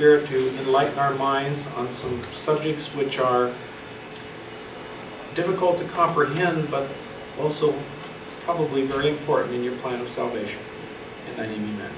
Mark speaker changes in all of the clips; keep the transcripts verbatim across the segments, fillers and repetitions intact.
Speaker 1: Spirit to enlighten our minds on some subjects which are difficult to comprehend, but also probably very important in your plan of salvation. In thy name, amen.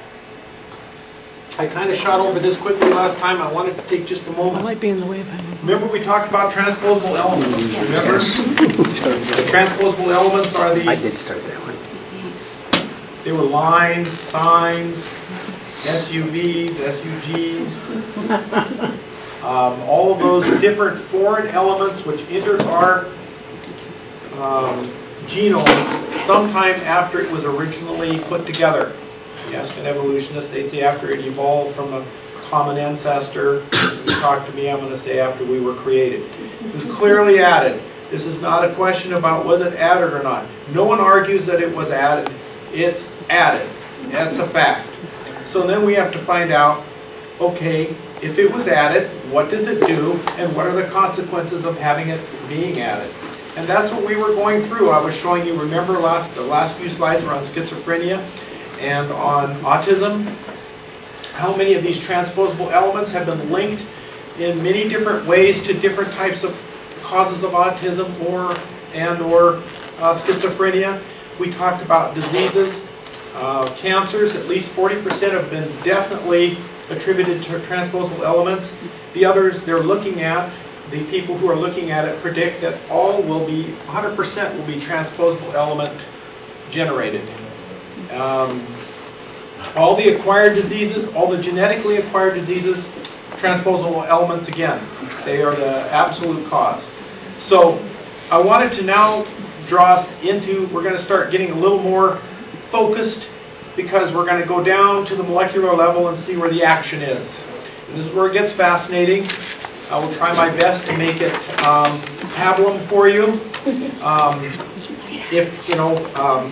Speaker 1: I kind of shot over this quickly last time. I wanted to take just a moment.
Speaker 2: It might be in the way of it.
Speaker 1: Remember we talked about transposable elements.
Speaker 2: Yes.
Speaker 1: Remember? The transposable elements are these.
Speaker 3: I did start that one.
Speaker 1: They were lines, signs, S U Vs, S U Gs, um, all of those different foreign elements which entered our um, genome sometime after it was originally put together. You ask an evolutionist, they'd say after it evolved from a common ancestor. If you talk to me, I'm going to say after we were created. It was clearly added. This is not a question about was it added or not. No one argues that it was added. It's added. That's a fact. So then we have to find out, okay, if it was added, what does it do, and what are the consequences of having it being added? And that's what we were going through. I was showing you, remember last the last few slides were on schizophrenia and on autism. How many of these transposable elements have been linked in many different ways to different types of causes of autism or and or uh, schizophrenia. We talked about diseases, uh, cancers. At least forty percent have been definitely attributed to transposable elements. The others they're looking at, the people who are looking at it predict that all will be, one hundred percent will be transposable element generated. Um, all the acquired diseases, all the genetically acquired diseases, transposable elements again. They are the absolute cause. So I wanted to now draw us into, we're going to start getting a little more focused because we're going to go down to the molecular level and see where the action is. And this is where it gets fascinating. I will try my best to make it um, pablum for you. Um, if, you know, um,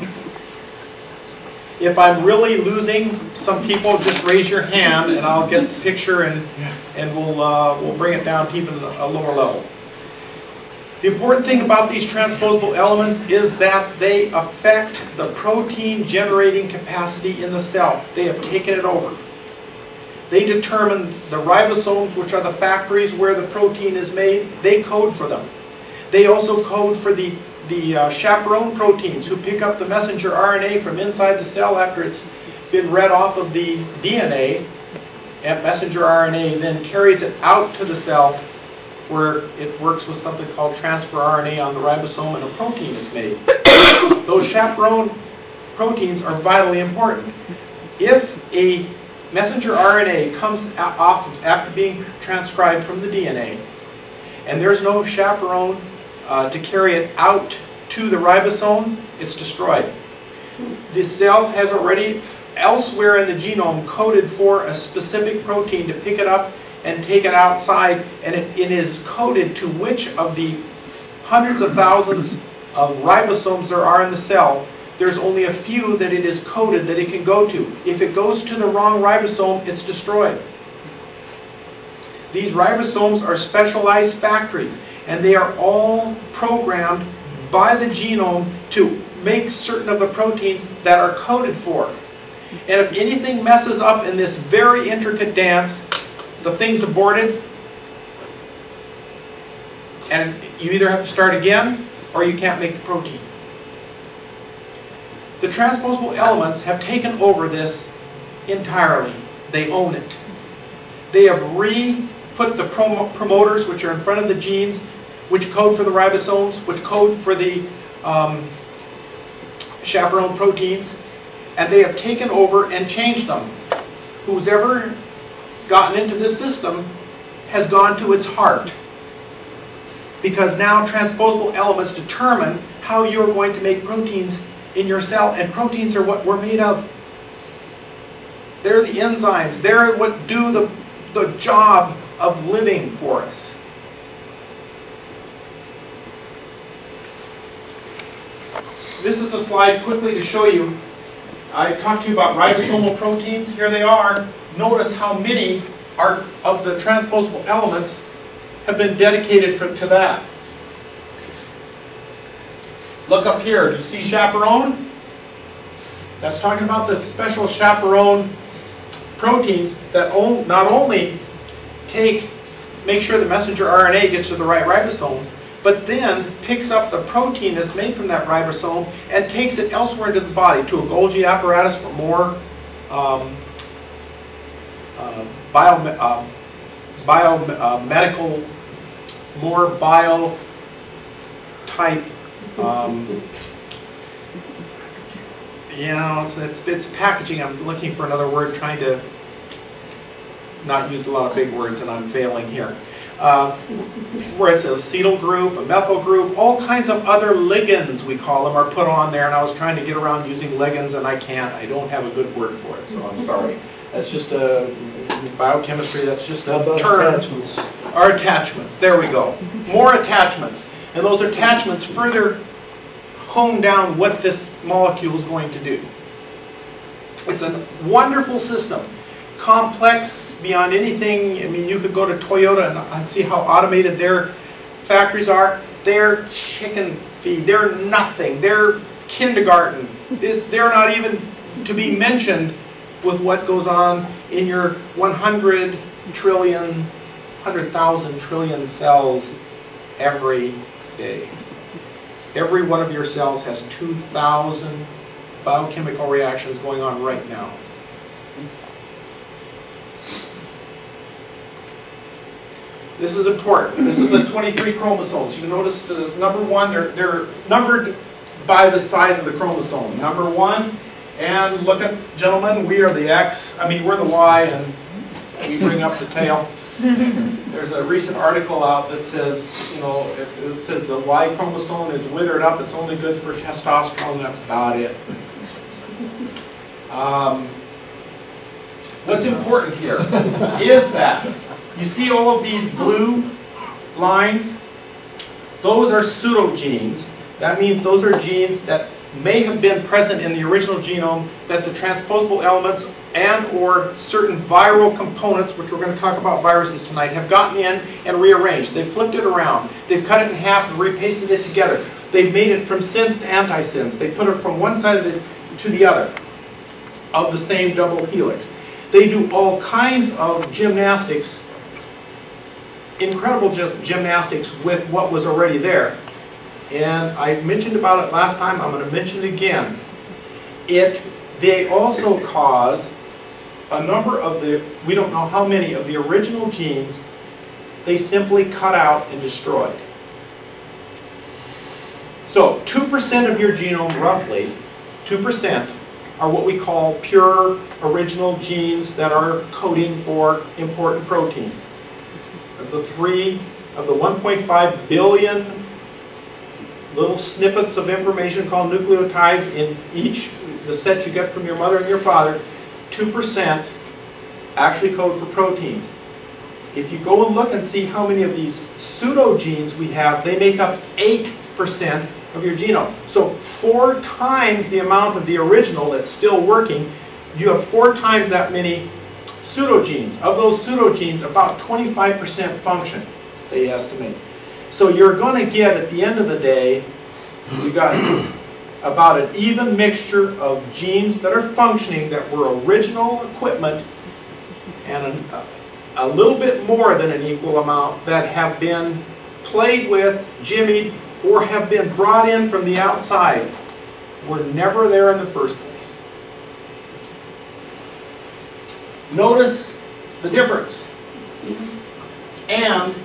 Speaker 1: if I'm really losing some people, just raise your hand and I'll get the picture and, and we'll, uh, we'll bring it down to even a lower level. The important thing about these transposable elements is that they affect the protein generating capacity in the cell. They have taken it over. They determine the ribosomes, which are the factories where the protein is made. They code for them. They also code for the, the uh, chaperone proteins who pick up the messenger R N A from inside the cell after it's been read off of the D N A. And messenger R N A then carries it out to the cell where it works with something called transfer R N A on the ribosome and a protein is made. Those chaperone proteins are vitally important. If a messenger R N A comes off after being transcribed from the D N A and there's no chaperone uh, to carry it out to the ribosome, it's destroyed. The cell has already elsewhere in the genome coded for a specific protein to pick it up and take it outside, and it, it is coded to which of the hundreds of thousands of ribosomes there are in the cell. There's only a few that it is coded that it can go to. If it goes to the wrong ribosome, it's destroyed. These ribosomes are specialized factories, and they are all programmed by the genome to make certain of the proteins that are coded for. And if anything messes up in this very intricate dance, the thing's aborted, and you either have to start again or you can't make the protein. The transposable elements have taken over this entirely. They own it. They have re-put the prom promoters, which are in front of the genes, which code for the ribosomes, which code for the um, chaperone proteins, and they have taken over and changed them. Who's ever gotten into this system has gone to its heart, because now transposable elements determine how you're going to make proteins in your cell, and proteins are what we're made of. They're the enzymes. They're what do the, the job of living for us. This is a slide quickly to show you. I talked to you about ribosomal proteins. Here they are. Notice how many are of the transposable elements have been dedicated for, to that. Look up here. Do you see chaperone? That's talking about the special chaperone proteins that on, not only take, make sure the messenger R N A gets to the right ribosome, but then picks up the protein that's made from that ribosome and takes it elsewhere into the body, to a Golgi apparatus for more um, uh, bio, uh, biomedical, uh, more bio type, um, you know, it's, it's, it's packaging. I'm looking for another word, trying to not use a lot of big words, and I'm failing here. Uh, where it's a acetyl group, a methyl group, all kinds of other ligands, we call them, are put on there, and I was trying to get around using ligands, and I can't. I don't have a good word for it, so I'm sorry. That's just a biochemistry, that's just a term.
Speaker 2: Attachments.
Speaker 1: Our attachments, there we go. More attachments. And those attachments further hone down what this molecule is going to do. It's a wonderful system. Complex beyond anything. I mean, you could go to Toyota and see how automated their factories are. They're chicken feed. They're nothing. They're kindergarten. They're not even to be mentioned with what goes on in your one hundred trillion, one hundred thousand trillion cells every day. Every one of your cells has two thousand biochemical reactions going on right now. This is important. This is the twenty-three chromosomes. You notice uh, number one, they're, they're numbered by the size of the chromosome. Number one, and look at, gentlemen, we are the X, I mean, we're the Y, and we bring up the tail. There's a recent article out that says, you know, it, it says the Y chromosome is withered up, it's only good for testosterone, that's about it. Um, what's important here is that you see all of these blue lines? Those are pseudogenes. That means those are genes that may have been present in the original genome that the transposable elements and or certain viral components, which we're going to talk about viruses tonight, have gotten in and rearranged. They've flipped it around. They've cut it in half and repasted it together. They've made it from sense to antisense. They put it from one side of the, to the other of the same double helix. They do all kinds of gymnastics, incredible gymnastics with what was already there. And I mentioned about it last time, I'm going to mention it again. It, they also cause a number of the, we don't know how many of the original genes, they simply cut out and destroyed. So two percent of your genome, roughly, two percent, are what we call pure original genes that are coding for important proteins. Of the three, of the one point five billion little snippets of information called nucleotides in each, the set you get from your mother and your father, two percent actually code for proteins. If you go and look and see how many of these pseudogenes we have, they make up eight percent of your genome. So four times the amount of the original that's still working, you have four times that many pseudogenes. Of those pseudogenes, about twenty-five percent function, they estimate. So you're going to get, at the end of the day, you got about an even mixture of genes that are functioning that were original equipment, and a, a little bit more than an equal amount that have been played with, jimmied, or have been brought in from the outside. Were never there in the first place. Notice the difference. And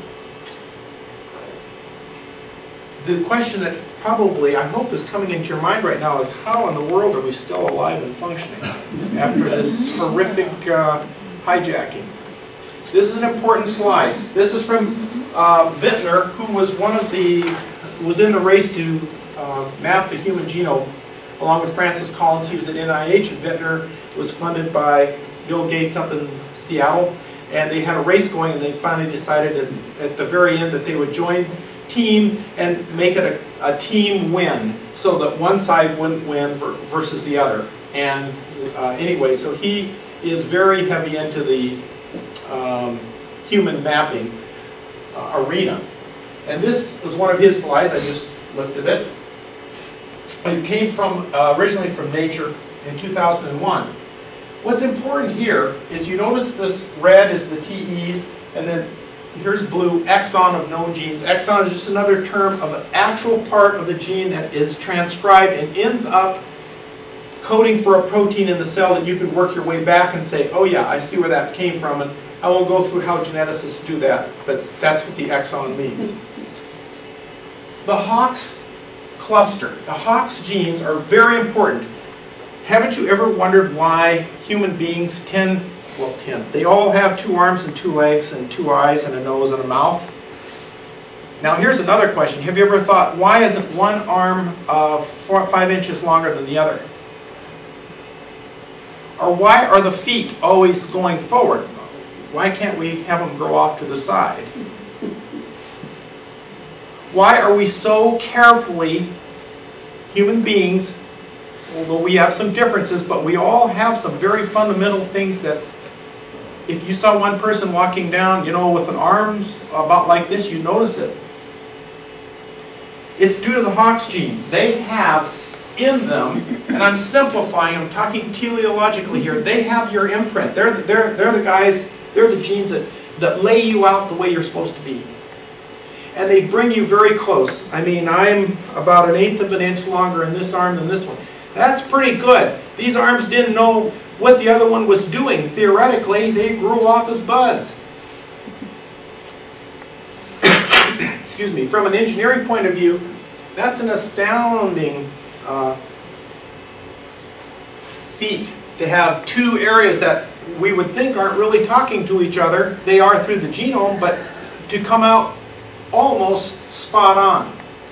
Speaker 1: the question that probably, I hope, is coming into your mind right now is, how in the world are we still alive and functioning after this horrific uh, hijacking? This is an important slide. This is from uh, Vintner, who was one of the, was in the race to uh, map the human genome, along with Francis Collins. He was at N I H, and Vintner was funded by Bill Gates up in Seattle. And they had a race going, and they finally decided at, at the very end that they would join team and make it a, a team win, so that one side wouldn't win versus the other. And uh, anyway, so he is very heavy into the um, human mapping uh, arena. And this was one of his slides. I just looked at it. It came from uh, originally from Nature in two thousand one. What's important here is you notice this red is the T Es, and then here's blue, exon of known genes. Exon is just another term of an actual part of the gene that is transcribed and ends up coding for a protein in the cell that you can work your way back and say, oh yeah, I see where that came from, and I won't go through how geneticists do that, but that's what the exon means. The Hox cluster, the Hox genes are very important. Haven't you ever wondered why human beings tend, well tend, they all have two arms and two legs and two eyes and a nose and a mouth? Now here's another question. Have you ever thought, why isn't one arm uh, four, five inches longer than the other? Or why are the feet always going forward? Why can't we have them grow off to the side? Why are we so carefully, human beings, although we have some differences, but we all have some very fundamental things that if you saw one person walking down, you know, with an arm about like this, you notice it. It's due to the Hox genes. They have in them, and I'm simplifying, I'm talking teleologically here, they have your imprint. They're, they're, they're the guys, they're the genes that, that lay you out the way you're supposed to be. And they bring you very close. I mean, I'm about an eighth of an inch longer in this arm than this one. That's pretty good. These arms didn't know what the other one was doing. Theoretically, they grew off as buds. Excuse me. From an engineering point of view, that's an astounding uh, feat to have two areas that we would think aren't really talking to each other. They are through the genome, but to come out almost spot on.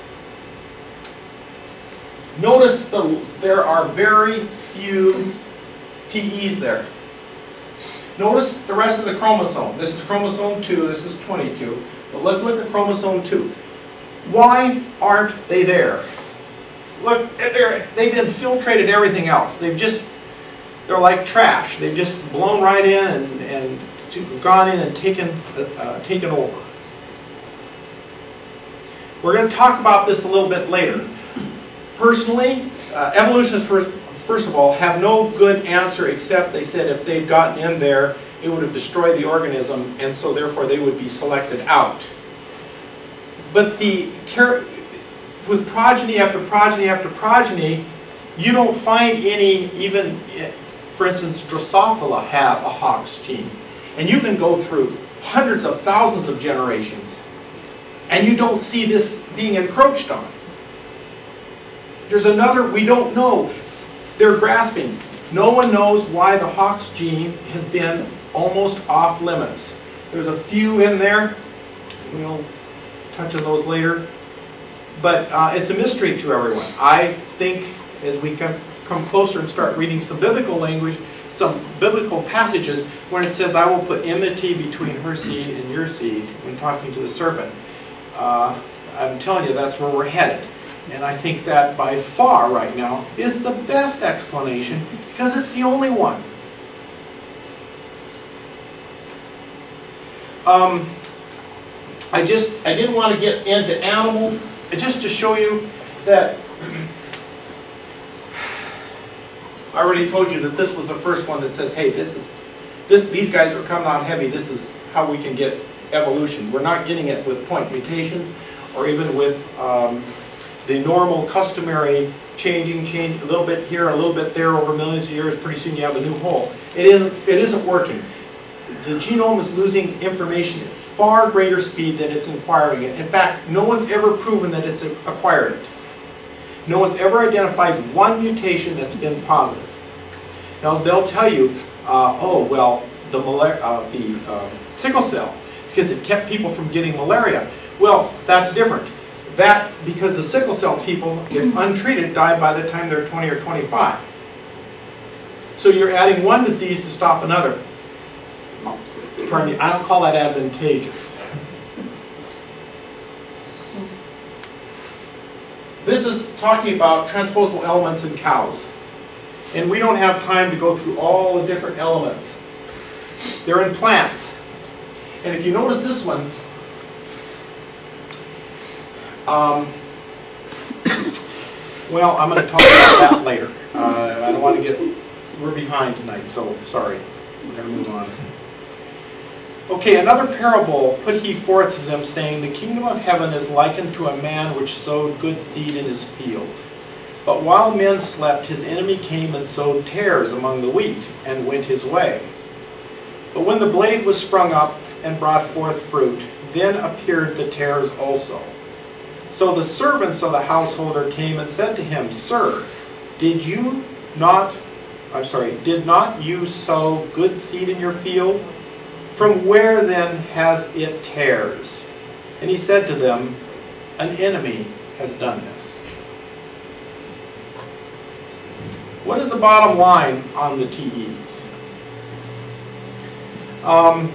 Speaker 1: Notice the, there are very few T Es there. Notice the rest of the chromosome. This is chromosome two, this is twenty-two. But let's look at chromosome two. Why aren't they there? Look, they're, they've infiltrated everything else. They've just, they're like trash. They've just blown right in and, and gone in and taken, uh, taken over. We're going to talk about this a little bit later. Personally, uh, evolutionists, first, first of all, have no good answer except they said if they'd gotten in there, it would have destroyed the organism, and so therefore they would be selected out. But the with progeny after progeny after progeny, you don't find any, even, for instance, Drosophila have a Hox gene. And you can go through hundreds of thousands of generations, and you don't see this being encroached on. There's another, we don't know. They're grasping. No one knows why the Hox gene has been almost off limits. There's a few in there. We'll touch on those later. But uh, it's a mystery to everyone. I think as we come, come closer and start reading some biblical language, some biblical passages when it says, I will put enmity between her seed and your seed when talking to the serpent. Uh, I'm telling you, that's where we're headed. And I think that by far right now is the best explanation because it's the only one. Um, I just, I didn't want to get into animals, just to show you that I already told you that this was the first one that says, hey, this is, this, these guys are coming out heavy. This is how we can get evolution. We're not getting it with point mutations or even with um, the normal, customary changing, change a little bit here, a little bit there over millions of years. Pretty soon you have a new whole. It isn't, it isn't working. The genome is losing information at far greater speed than it's acquiring it. In fact, no one's ever proven that it's acquired it. No one's ever identified one mutation that's been positive. Now, they'll tell you, uh, oh, well, the, uh, the uh, sickle cell, because it kept people from getting malaria. Well, that's different. That, because the sickle cell people, if untreated, die by the time they're twenty or twenty-five. So you're adding one disease to stop another. Pardon me, I don't call that advantageous. This is talking about transposable elements in cows. And we don't have time to go through all the different elements. They're in plants. And if you notice this one, um, well, I'm going to talk about that later. Uh, I don't want to get we're behind tonight, so sorry. We're going to move on. Okay, another parable put he forth to them, saying, The kingdom of heaven is likened to a man which sowed good seed in his field. But while men slept, his enemy came and sowed tares among the wheat, and went his way. But when the blade was sprung up and brought forth fruit, then appeared the tares also. So the servants of the householder came and said to him, Sir, did you not, I'm sorry, did not you sow good seed in your field? From where then has it tares? And he said to them, An enemy has done this. What is the bottom line on the T Es? Um,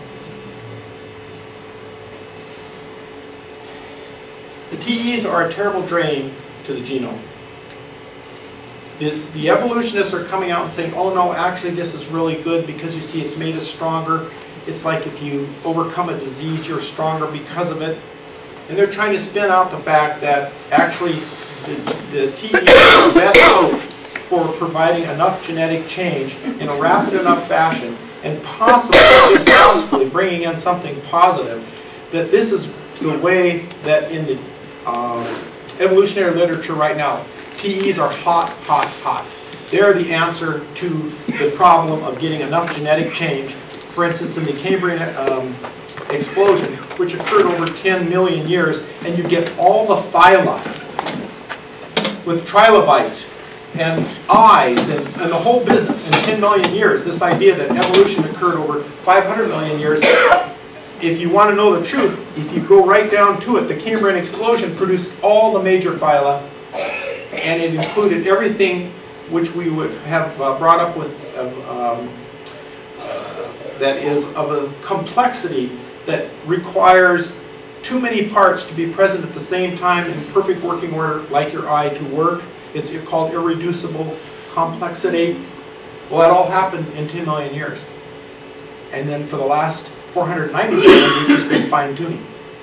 Speaker 1: the T Es are a terrible drain to the genome. The, the evolutionists are coming out and saying, oh no, actually this is really good because you see it's made us stronger. It's like if you overcome a disease, you're stronger because of it. And they're trying to spin out the fact that actually the, the T Es are the best hope for providing enough genetic change in a rapid enough fashion and possibly, just possibly bringing in something positive, that this is the way that in the uh, evolutionary literature right now, T Es are hot, hot, hot. They're the answer to the problem of getting enough genetic change. For instance, in the Cambrian um, explosion, which occurred over ten million years, and you get all the phyla with trilobites and eyes and, and the whole business in ten million years. This idea that evolution occurred over five hundred million years. If you want to know the truth, if you go right down to it, the Cambrian explosion produced all the major phyla, and it included everything which we would have uh, brought up with of, um, uh, that is of a complexity that requires too many parts to be present at the same time in perfect working order, like your eye, to work. It's called irreducible complexity. Well, that all happened in ten million years. And then for the last four hundred ninety million, we've just been fine-tuning.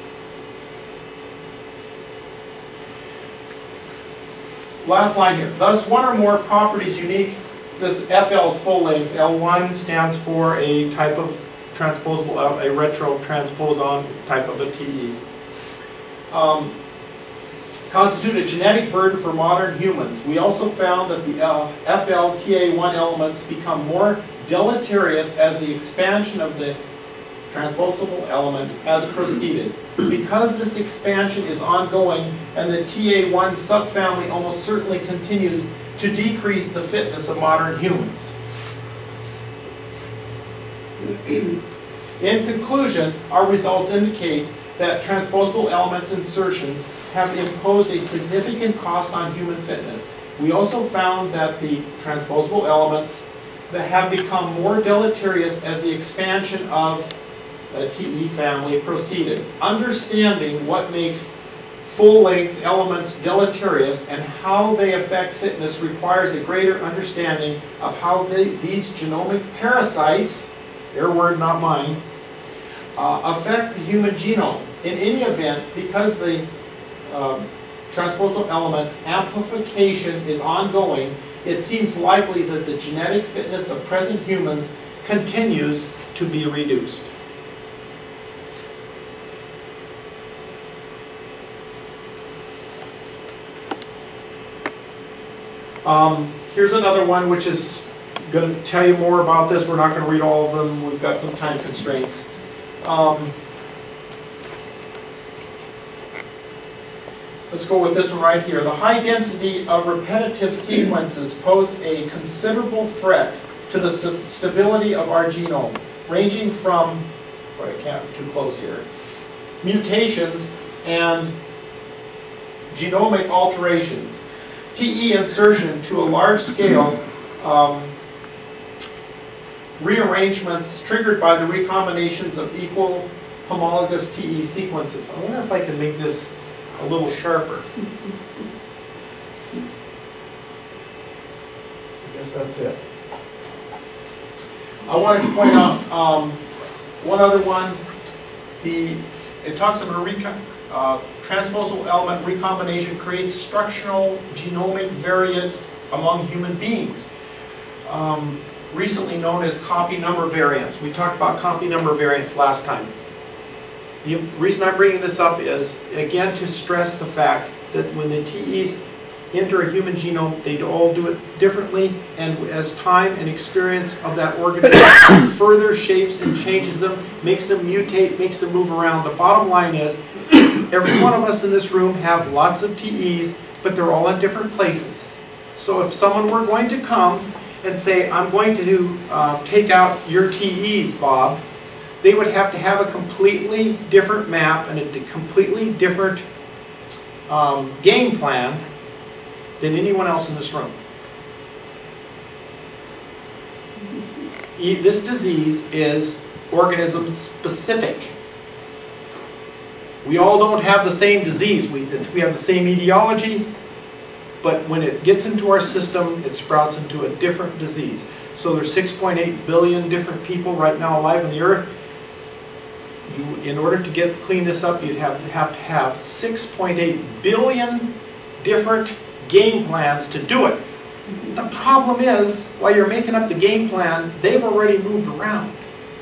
Speaker 1: Last line here. Thus, one or more properties unique. This F L is full length. L one stands for a type of transposable, a retro-transposon type of a T E. Um, constitute a genetic burden for modern humans. We also found that the uh, F L T A one elements become more deleterious as the expansion of the transposable element has proceeded. Because this expansion is ongoing and the T A one subfamily almost certainly continues to decrease the fitness of modern humans. In conclusion, our results indicate that transposable elements insertions have imposed a significant cost on human fitness. We also found that the transposable elements that have become more deleterious as the expansion of the T E family proceeded. Understanding what makes full-length elements deleterious and how they affect fitness requires a greater understanding of how they, these genomic parasites, their word, not mine, uh, affect the human genome. In any event, because the um, transposable element amplification is ongoing, it seems likely that the genetic fitness of present humans continues to be reduced. Um, here's another one which is going to tell you more about this. We're not going to read all of them. We've got some time constraints. Um, let's go with this one right here. The high density of repetitive sequences pose a considerable threat to the st- stability of our genome, ranging from, boy, I can't too close here, mutations and genomic alterations. T E insertion to a large scale, um, rearrangements triggered by the recombinations of equal homologous T E sequences. I wonder if I can make this a little sharper. I guess that's it. I wanted to point out um, one other one. The it talks about a recon. Uh, transposable element recombination creates structural genomic variants among human beings. um, recently known as copy number variants. We talked about copy number variants last time. The reason I'm bringing this up is, again, to stress the fact that when the T Es enter a human genome, they all do it differently, and as time and experience of that organism further shapes and changes them, makes them mutate, makes them move around. The bottom line is, every one of us in this room have lots of T Es, but they're all in different places. So if someone were going to come and say, I'm going to uh, take out your T Es, Bob, they would have to have a completely different map and a completely different um, game plan than anyone else in this room. This disease is organism specific. We all don't have the same disease. We, we have the same etiology, but when it gets into our system, it sprouts into a different disease. So there's six point eight billion different people right now alive on the earth. You, in order to get clean this up, you'd have to have to have six point eight billion different game plans to do it. The problem is, while you're making up the game plan, they've already moved around.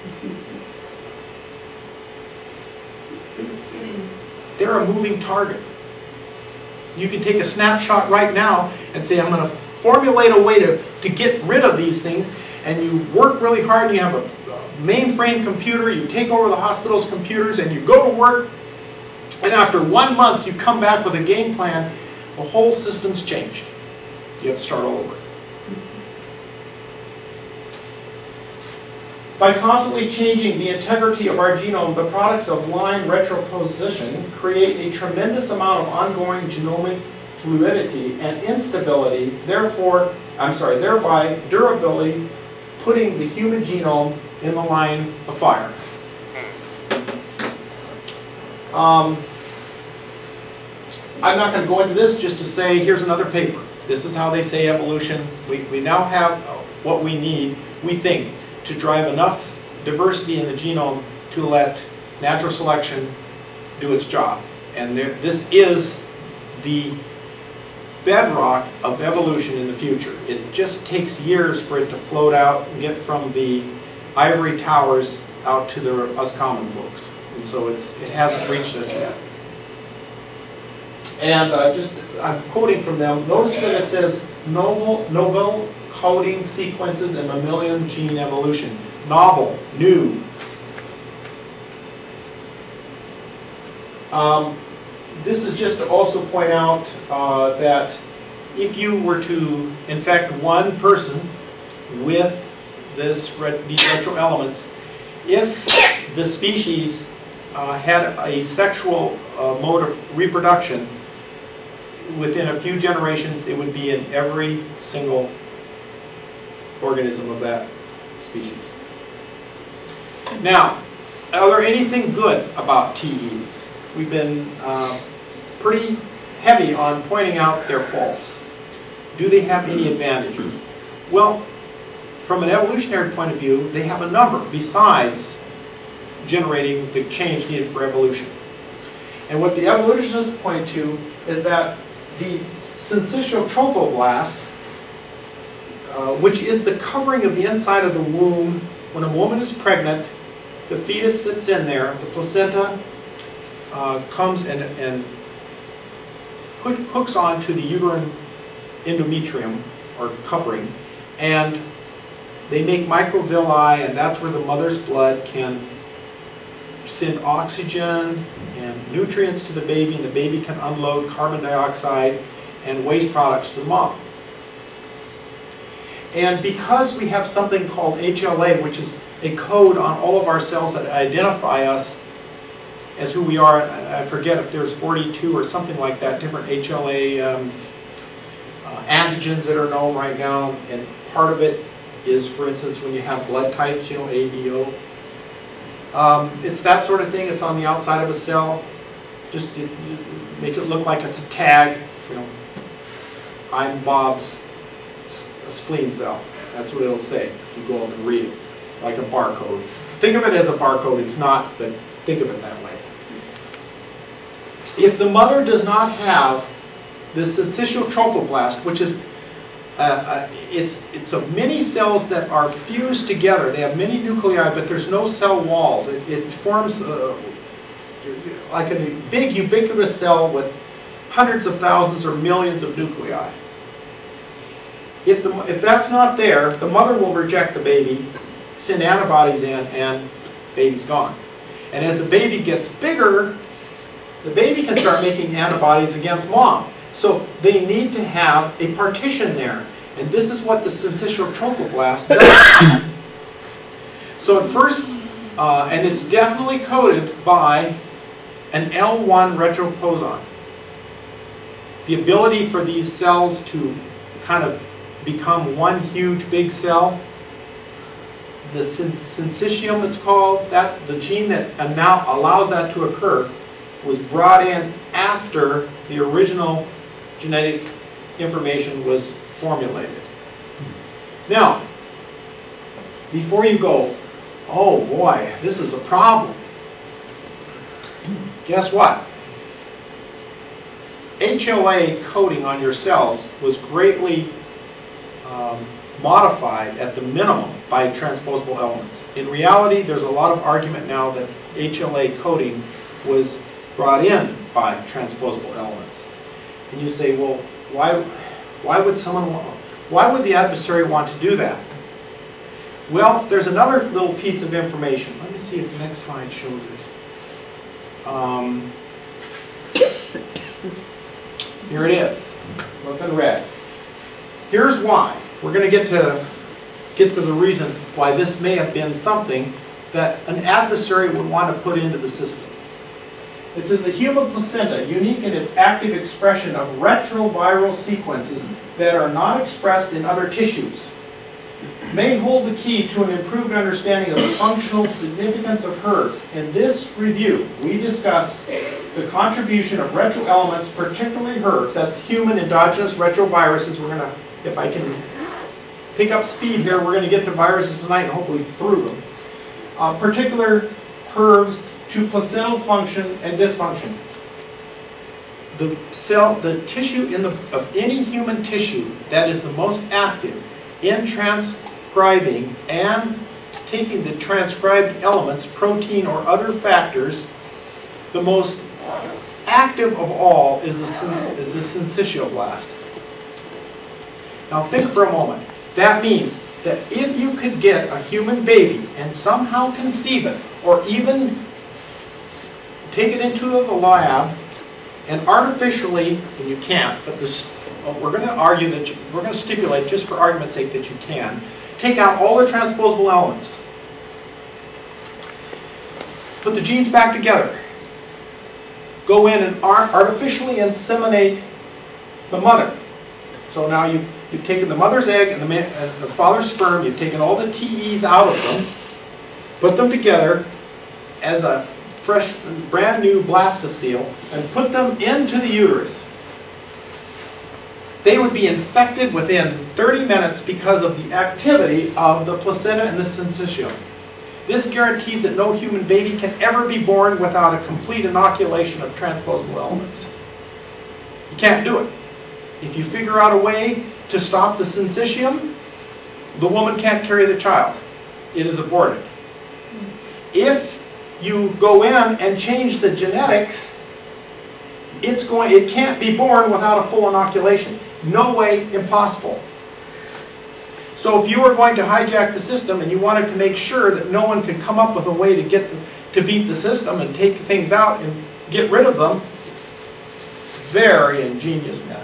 Speaker 1: They're a moving target. You can take a snapshot right now and say, I'm going to formulate a way to, to get rid of these things, and you work really hard, and you have a mainframe computer, you take over the hospital's computers, and you go to work, and after one month you come back with a game plan, the whole system's changed. You have to start all over. By constantly changing the integrity of our genome, the products of line retroposition create a tremendous amount of ongoing genomic fluidity and instability, therefore, I'm sorry, thereby durability, putting the human genome in the line of fire. Um, I'm not going to go into this, just to say here's another paper. This is how they say evolution. We, we now have what we need, we think, to drive enough diversity in the genome to let natural selection do its job. And there, this is the bedrock of evolution in the future. It just takes years for it to float out and get from the ivory towers out to the, us common folks. And so it's, it hasn't reached us yet. And uh, just, I'm quoting from them, notice that it says novel, novel coding sequences in mammalian gene evolution. Novel, new. Um, this is just to also point out uh, that if you were to infect one person with this red, these retro elements, if the species uh, had a sexual uh, mode of reproduction, within a few generations, it would be in every single organism of that species. Now, are there anything good about T Es? We've been uh, pretty heavy on pointing out their faults. Do they have any advantages? Well, from an evolutionary point of view, they have a number besides generating the change needed for evolution. And what the evolutionists point to is that the syncytial trophoblast, uh, which is the covering of the inside of the womb, when a woman is pregnant, the fetus sits in there, the placenta uh, comes and, and hook, hooks onto the uterine endometrium, or covering, and they make microvilli, and that's where the mother's blood can send oxygen and nutrients to the baby, and the baby can unload carbon dioxide and waste products to the mom. And because we have something called H L A, which is a code on all of our cells that identify us as who we are, I forget if there's forty-two or something like that, different H L A um, uh, antigens that are known right now, and part of it is, for instance, when you have blood types, you know, A, B, O. Um, it's that sort of thing. It's on the outside of a cell. Just it, make it look like it's a tag. You know, I'm Bob's spleen cell. That's what it'll say if you go up and read it, like a barcode. Think of it as a barcode. It's not, but think of it that way. If the mother does not have the syncytial trophoblast, which is uh, it's, it's of many cells that are fused together. They have many nuclei, but there's no cell walls. It, it forms uh, like a big ubiquitous cell with hundreds of thousands or millions of nuclei. If, the, if that's not there, the mother will reject the baby, send antibodies in, and baby's gone. And as the baby gets bigger, the baby can start making antibodies against mom. So they need to have a partition there. And this is what the syncytial trophoblast does. So at first, uh, and it's definitely coded by an L one retroposon. The ability for these cells to kind of become one huge big cell, the syncytium it's called, that the gene that now allows that to occur was brought in after the original genetic information was formulated. Now, before you go, oh boy, this is a problem. Guess what? H L A coding on your cells was greatly um, modified at the minimum by transposable elements. In reality, there's a lot of argument now that H L A coding was brought in by transposable elements. And you say, well, why, why would someone, want, why would the adversary want to do that? Well, there's another little piece of information. Let me see if the next slide shows it. Um, here it is. Look in red. Here's why. We're going to get to get to the reason why this may have been something that an adversary would want to put into the system. It says the human placenta, unique in its active expression of retroviral sequences that are not expressed in other tissues, may hold the key to an improved understanding of the functional significance of hERVs. In this review, we discuss the contribution of retroelements, particularly hERVs, that's human endogenous retroviruses. We're going to, if I can pick up speed here, we're going to get to viruses tonight and hopefully through them. Uh, particular hERVs to placental function and dysfunction. The cell, the tissue in the, of any human tissue that is the most active in transcribing and taking the transcribed elements, protein or other factors, the most active of all is the, is the syncytioblast. Now think for a moment. That means that if you could get a human baby and somehow conceive it, or even take it into the lab and artificially, and you can't, but this, we're going to argue that you, we're going to stipulate, just for argument's sake, that you can take out all the transposable elements, put the genes back together, go in and artificially inseminate the mother. So now you, you've taken the mother's egg and the, man, and the father's sperm, you've taken all the T Es out of them, put them together as a fresh, brand new blastocele, and put them into the uterus. They would be infected within thirty minutes because of the activity of the placenta and the syncytium. This guarantees that no human baby can ever be born without a complete inoculation of transposable elements. You can't do it. If you figure out a way to stop the syncytium, the woman can't carry the child. It is aborted. If you go in and change the genetics, it's going, it can't be born without a full inoculation. No way, impossible. So if you were going to hijack the system and you wanted to make sure that no one could come up with a way to get the, to beat the system and take things out and get rid of them, very ingenious method.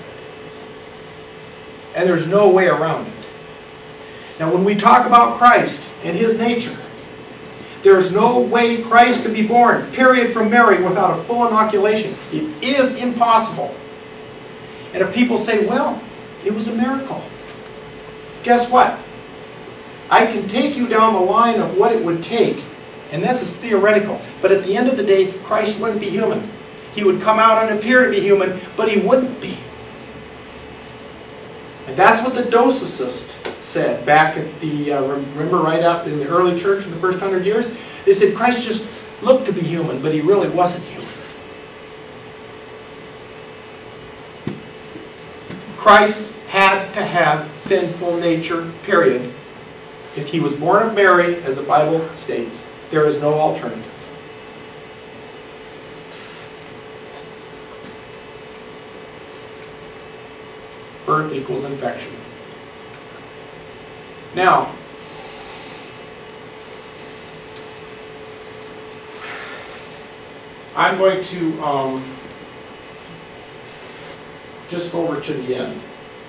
Speaker 1: And there's no way around it. Now when we talk about Christ and His nature, there's no way Christ could be born, period, from Mary without a full inoculation. It is impossible. And if people say, well, it was a miracle, guess what? I can take you down the line of what it would take, and this is theoretical, but at the end of the day, Christ wouldn't be human. He would come out and appear to be human, but He wouldn't be. And that's what the Docetists said back at the, uh, remember right after in the early church in the first hundred years? They said Christ just looked to be human, but He really wasn't human. Christ had to have sinful nature, period. If he was born of Mary, as the Bible states, there is no alternative. Birth equals infection. Now, I'm going to um, just go over to the end.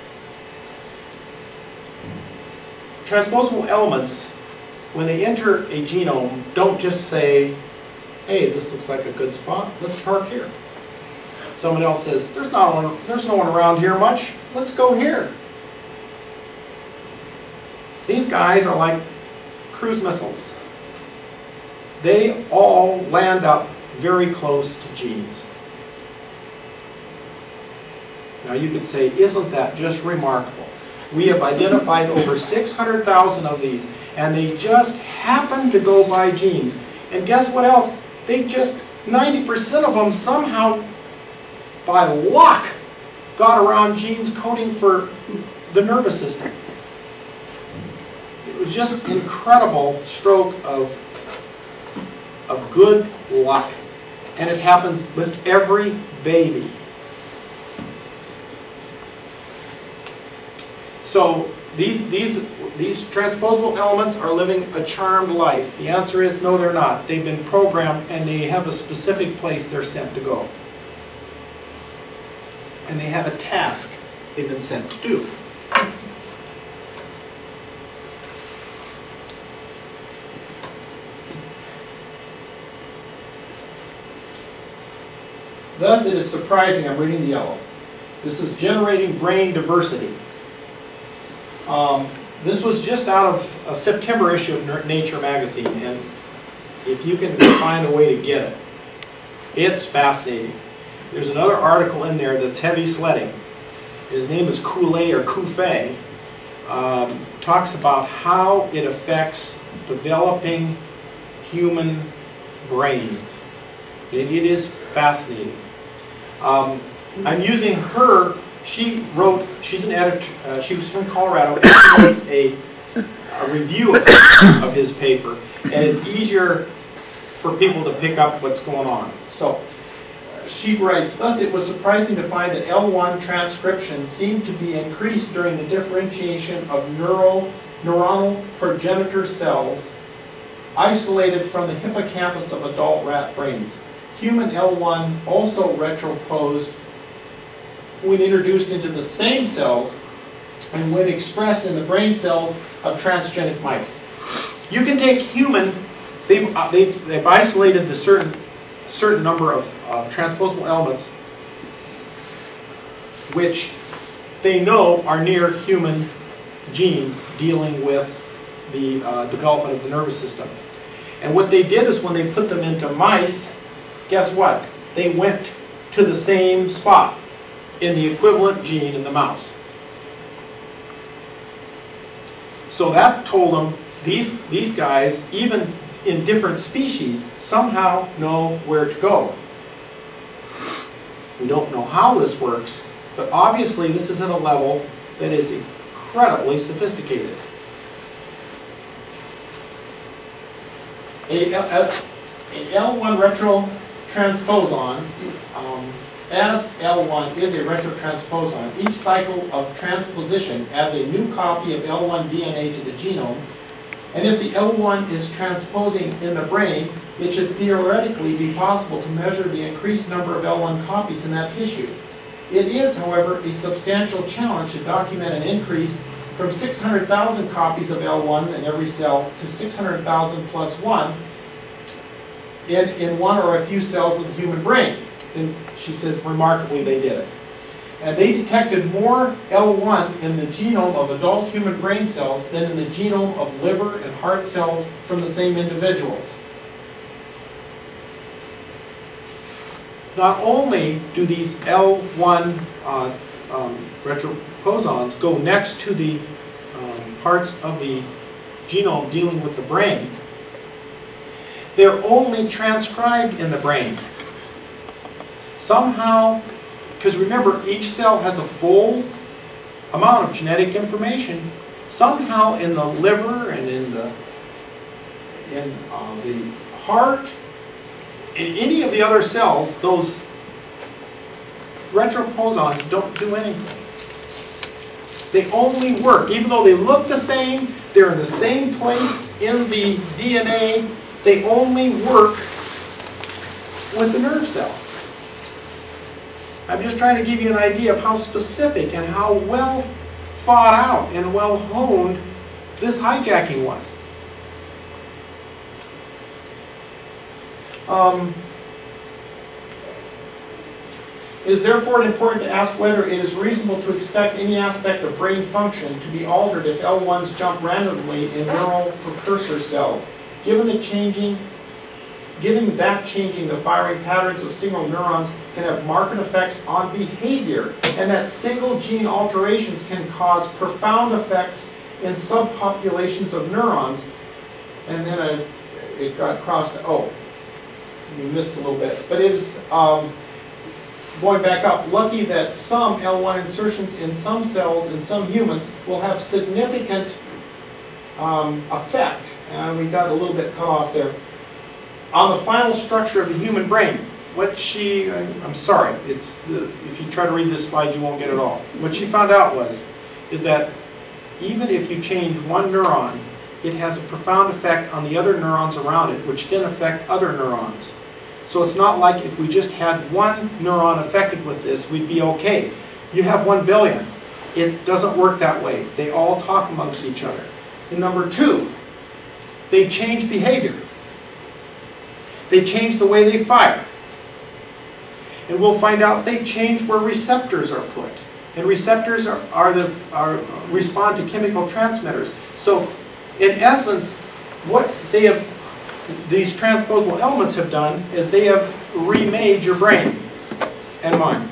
Speaker 1: Transposable elements, when they enter a genome, don't just say, hey, this looks like a good spot, let's park here. Someone else says, there's, not one, there's no one around here much, let's go here. These guys are like cruise missiles. They all land up very close to genes. Now you could say, isn't that just remarkable? We have identified over six hundred thousand of these, and they just happen to go by genes. And guess what else? They just, ninety percent of them somehow, by luck, got around genes coding for the nervous system. It was just an incredible stroke of, of good luck. And it happens with every baby. So these, these, these transposable elements are living a charmed life. The answer is no, they're not. They've been programmed and they have a specific place they're sent to go. And they have a task they've been sent to do. Thus, it is surprising, I'm reading the yellow. This is generating brain diversity. Um, this was just out of a September issue of Nature magazine, and if you can find a way to get it, it's fascinating. There's another article in there that's heavy sledding. His name is Coulee or Couffe. Um, talks about how it affects developing human brains. It, it is fascinating. Um, I'm using her. She wrote. She's an editor. Uh, she was from Colorado. And she wrote a, a review of his, of his paper, and it's easier for people to pick up what's going on. So she writes, thus it was surprising to find that L one transcription seemed to be increased during the differentiation of neural, neuronal progenitor cells isolated from the hippocampus of adult rat brains. Human L one also retroposed when introduced into the same cells and when expressed in the brain cells of transgenic mice. You can take human, they've, uh, they've, they've isolated the certain certain number of uh, transposable elements which they know are near human genes dealing with the uh, development of the nervous system. And what they did is when they put them into mice, guess what? They went to the same spot in the equivalent gene in the mouse. So that told them these, these guys, even in different species, somehow know where to go. We don't know how this works, but obviously this is at a level that is incredibly sophisticated. A, a, a L one retrotransposon, um, as L one is a retrotransposon, each cycle of transposition adds a new copy of L one D N A to the genome. And if the L one is transposing in the brain, it should theoretically be possible to measure the increased number of L one copies in that tissue. It is, however, a substantial challenge to document an increase from six hundred thousand copies of L one in every cell to six hundred thousand plus one in, in one or a few cells of the human brain. And she says, remarkably, they did it. And they detected more L one in the genome of adult human brain cells than in the genome of liver and heart cells from the same individuals. Not only do these L one uh, um, retroposons go next to the um, parts of the genome dealing with the brain, they're only transcribed in the brain. Somehow, because remember, each cell has a fold amount of genetic information somehow in the liver and in the in uh, the heart, in any of the other cells, those retroposons don't do anything. They only work, even though they look the same, they're in the same place in the D N A, they only work with the nerve cells. I'm just trying to give you an idea of how specific and how well thought out and well honed this hijacking was. Um, it is therefore important to ask whether it is reasonable to expect any aspect of brain function to be altered if L ones jump randomly in neural precursor cells, given the changing Given that changing the firing patterns of single neurons can have marked effects on behavior, and that single gene alterations can cause profound effects in subpopulations of neurons. And then I, it got crossed. Oh, you missed a little bit. But it is, um, going back up, lucky that some L one insertions in some cells in some humans will have significant um, effect. And we got a little bit cut off there. On the final structure of the human brain. What she, I'm sorry, it's the, if you try to read this slide, you won't get it all. What she found out was, is that even if you change one neuron, it has a profound effect on the other neurons around it, which then affect other neurons. So it's not like if we just had one neuron affected with this, we'd be okay. You have one billion. It doesn't work that way. They all talk amongst each other. And number two, they change behavior. They change the way they fire. And we'll find out they change where receptors are put. And receptors are, are the, are, respond to chemical transmitters. So, in essence, what they have, these transposable elements have done is they have remade your brain and mine.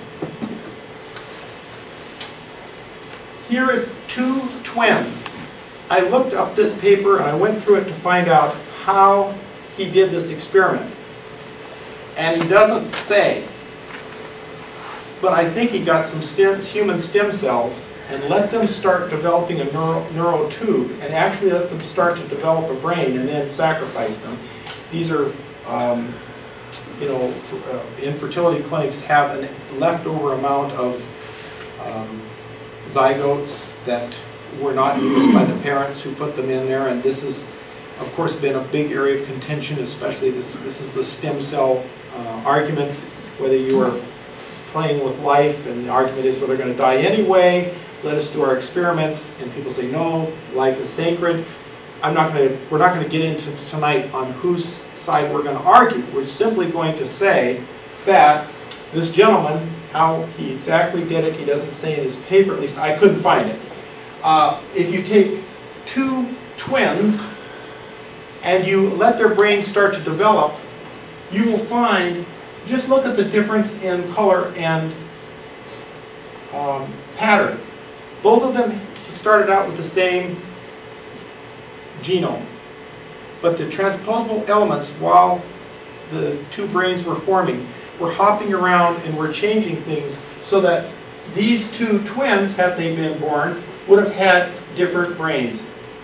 Speaker 1: Here is two twins. I looked up this paper and I went through it to find out how he did this experiment. And he doesn't say, but I think he got some stem, human stem cells and let them start developing a neuro, neuro tube and actually let them start to develop a brain and then sacrifice them. These are, um, you know, for, uh, infertility clinics have a leftover amount of um, zygotes that were not used by the parents who put them in there, and this has, of course, been a big area of contention, especially this, this is the stem cell uh, argument, whether you are playing with life, and the argument is, well, they're going to die anyway, let us do our experiments, and people say, no, life is sacred. I'm not going to, we're not going to get into tonight on whose side we're going to argue. We're simply going to say that this gentleman, how he exactly did it, he doesn't say in his paper, at least I couldn't find it. Uh, if you take two twins and you let their brains start to develop, you will find, just look at the difference in color and um, pattern. Both of them started out with the same genome, but the transposable elements, while the two brains were forming, were hopping around and were changing things so that these two twins, had they been born, would have had different brains.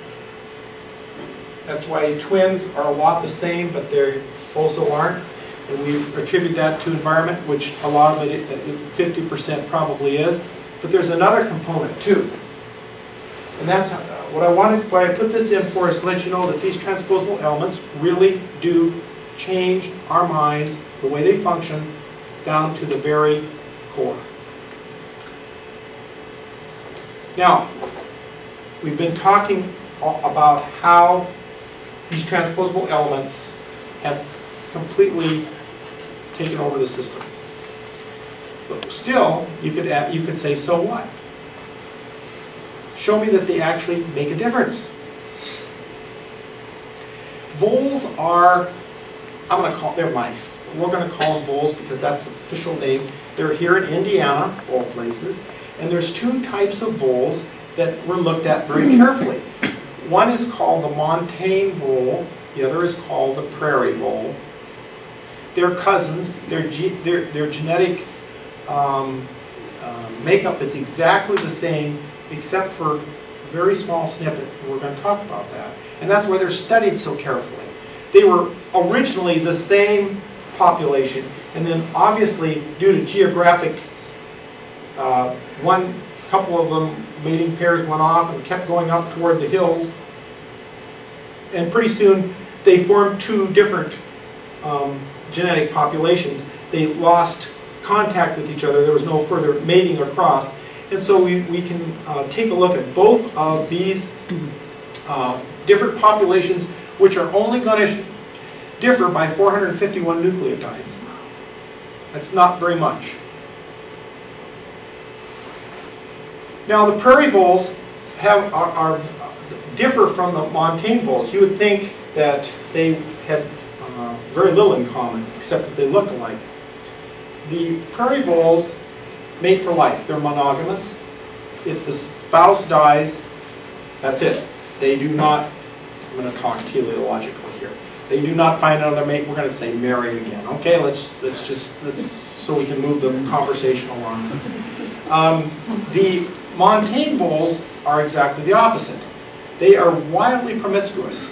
Speaker 1: That's why twins are a lot the same, but they also aren't. And we attribute that to environment, which a lot of it, fifty percent probably is. But there's another component too. And that's how, what I wanted, what I put this in for is to let you know that these transposable elements really do change our minds, the way they function, down to the very core. Now, we've been talking about how these transposable elements have completely taken over the system. But still, you could add, you could say, so what? Show me that they actually make a difference. Voles are, I'm going to call, they're mice. We're going to call them voles because that's the official name. They're here in Indiana, of all places. And there's two types of voles that were looked at very carefully. One is called the montane vole. The other is called the prairie vole. They're cousins. Their, ge their, their genetic um, um, makeup is exactly the same, except for a very small snippet. We're going to talk about that. And that's why they're studied so carefully. They were originally the same population, and then obviously, due to geographic, uh, one couple of them, mating pairs went off and kept going up toward the hills, and pretty soon they formed two different um, genetic populations. They lost contact with each other. There was no further mating across. And so we, we can uh, take a look at both of these uh, different populations, which are only going to differ by four hundred fifty-one nucleotides. That's not very much. Now the prairie voles have, are, are, differ from the montane voles. You would think that they had uh, very little in common, except that they look alike. The prairie voles mate for life. They're monogamous. If the spouse dies, that's it. They do not, I'm going to talk teleologically here. They do not find another mate. We're going to say marry again. Okay, let's let's just let's so we can move the conversation along. Um, the montane voles are exactly the opposite. They are wildly promiscuous.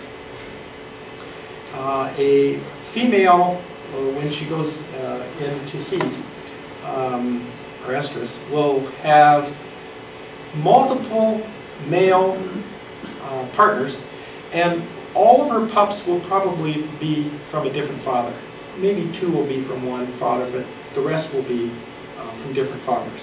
Speaker 1: Uh, a female, uh, when she goes uh, into heat, um, or estrus, will have multiple male uh, partners, and all of her pups will probably be from a different father. Maybe two will be from one father, but the rest will be uh, from different fathers.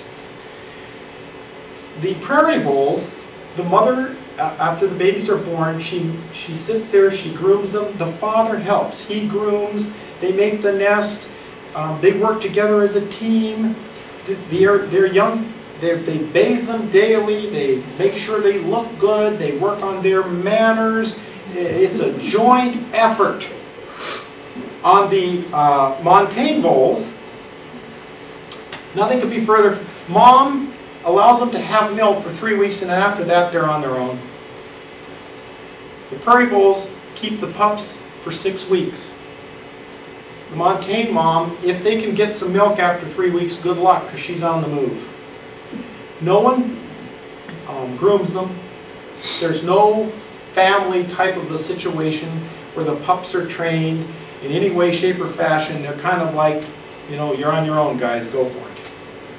Speaker 1: The prairie voles, the mother, uh, after the babies are born, she, she sits there, she grooms them. The father helps. He grooms, they make the nest, um, they work together as a team. They're, they're young, they're, they bathe them daily, they make sure they look good, they work on their manners. It's a joint effort. On the uh, montane voles, nothing could be further. Mom allows them to have milk for three weeks, and after that, they're on their own. The prairie voles keep the pups for six weeks. The montane mom, if they can get some milk after three weeks, good luck, because she's on the move. No one um, grooms them. There's no family type of a situation where the pups are trained in any way, shape, or fashion. They're kind of like, you know, you're on your own, guys, go for it.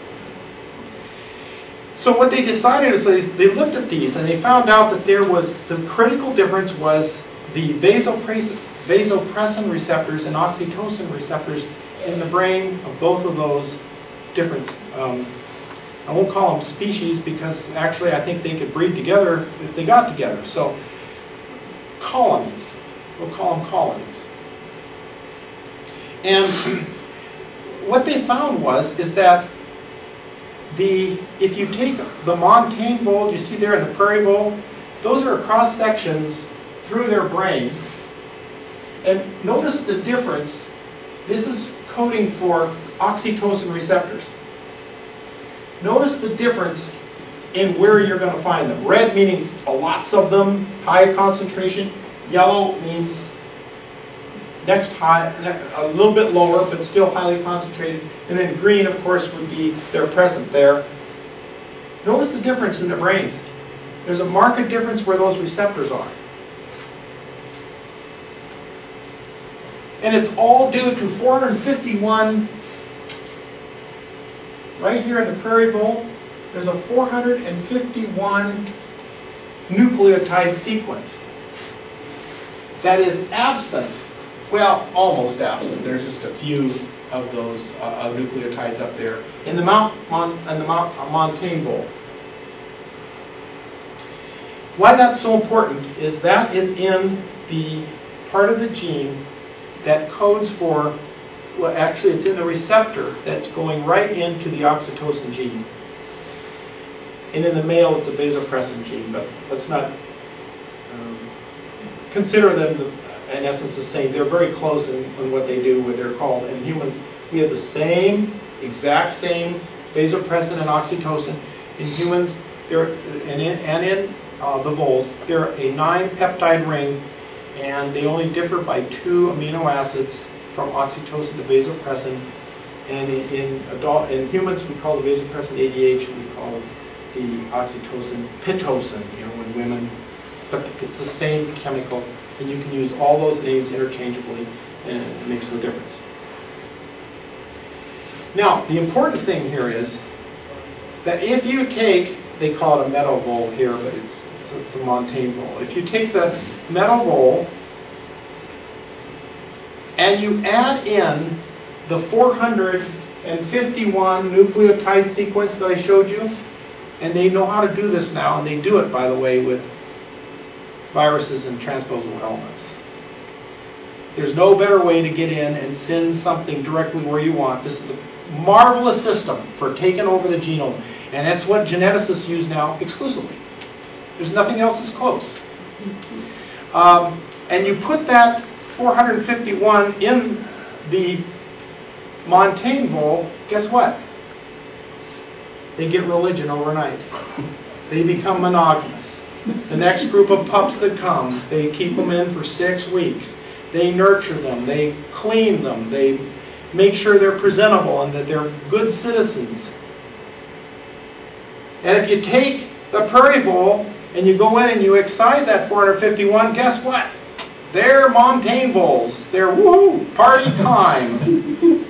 Speaker 1: So what they decided is they, they looked at these and they found out that there was, the critical difference was the vasopressin, vasopressin receptors and oxytocin receptors in the brain of both of those different, um, I won't call them species, because actually I think they could breed together if they got together. So colonies, we'll call them colonies. And what they found was is that the if you take the montane vole, you see there in the prairie vole, those are cross sections through their brain. And notice the difference. This is coding for oxytocin receptors. Notice the difference in where you're going to find them. Red means lots of them, high concentration. Yellow means next high, a little bit lower, but still highly concentrated. And then green, of course, would be they're present there. Notice the difference in the brains. There's a marked difference where those receptors are. And it's all due to four hundred fifty-one, right here in the prairie vole, there's a four hundred fifty-one nucleotide sequence that is absent, well, almost absent. There's just a few of those uh, nucleotides up there in the Mount Mon, in the Mount uh, montane vole. Why that's so important is that is in the part of the gene that codes for, well, actually it's in the receptor that's going right into the oxytocin gene. And in the male, it's a vasopressin gene, but let's not um, consider them, the, in essence, the same. They're very close in, in what they do, what they're called. In humans, we have the same, exact same vasopressin and oxytocin. In humans, they're, and in, and in uh, the voles, they're a nine-peptide ring, and they only differ by two amino acids from oxytocin to vasopressin. And in, in adult, in humans, we call the vasopressin A D H, and we call it the oxytocin pitocin, you know, in women. But it's the same chemical, and you can use all those names interchangeably, and it makes no difference. Now, the important thing here is that if you take, they call it a metovol here, but it's, it's, it's a Montaigne vol. If you take the metovol and you add in the four hundred fifty-one nucleotide sequence that I showed you, and they know how to do this now, and they do it, by the way, with viruses and transposable elements. There's no better way to get in and send something directly where you want. This is a marvelous system for taking over the genome, and that's what geneticists use now exclusively. There's nothing else that's close. Um, and you put that four hundred fifty-one in the Montaigne vol, guess what? They get religion overnight. They become monogamous. The next group of pups that come, they keep them in for six weeks. They nurture them. They clean them. They make sure they're presentable and that they're good citizens. And if you take the prairie vole and you go in and you excise that four hundred fifty-one, guess what? They're Montaigne voles. They're woohoo, party time.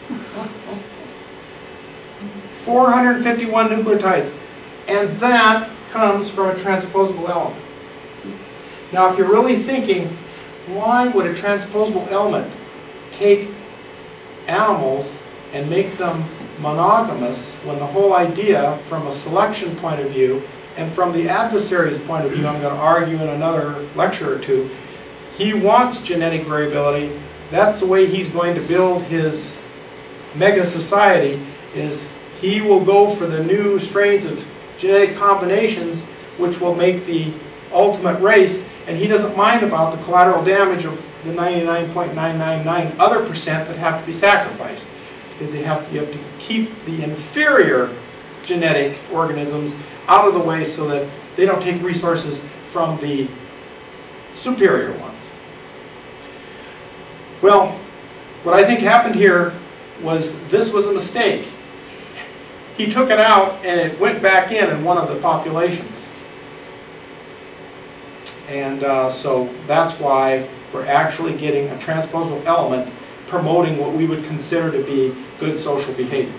Speaker 1: four hundred fifty-one nucleotides. And that comes from a transposable element. Now, if you're really thinking, why would a transposable element take animals and make them monogamous when the whole idea from a selection point of view and from the adversary's point of view, I'm going to argue in another lecture or two, he wants genetic variability. That's the way he's going to build his mega society, is he will go for the new strains of genetic combinations which will make the ultimate race, and he doesn't mind about the collateral damage of the ninety-nine point nine nine nine other percent that have to be sacrificed, because they have, you have to keep the inferior genetic organisms out of the way so that they don't take resources from the superior ones. Well, what I think happened here was this was a mistake. He took it out and it went back in in one of the populations. And uh, so that's why we're actually getting a transposable element promoting what we would consider to be good social behavior.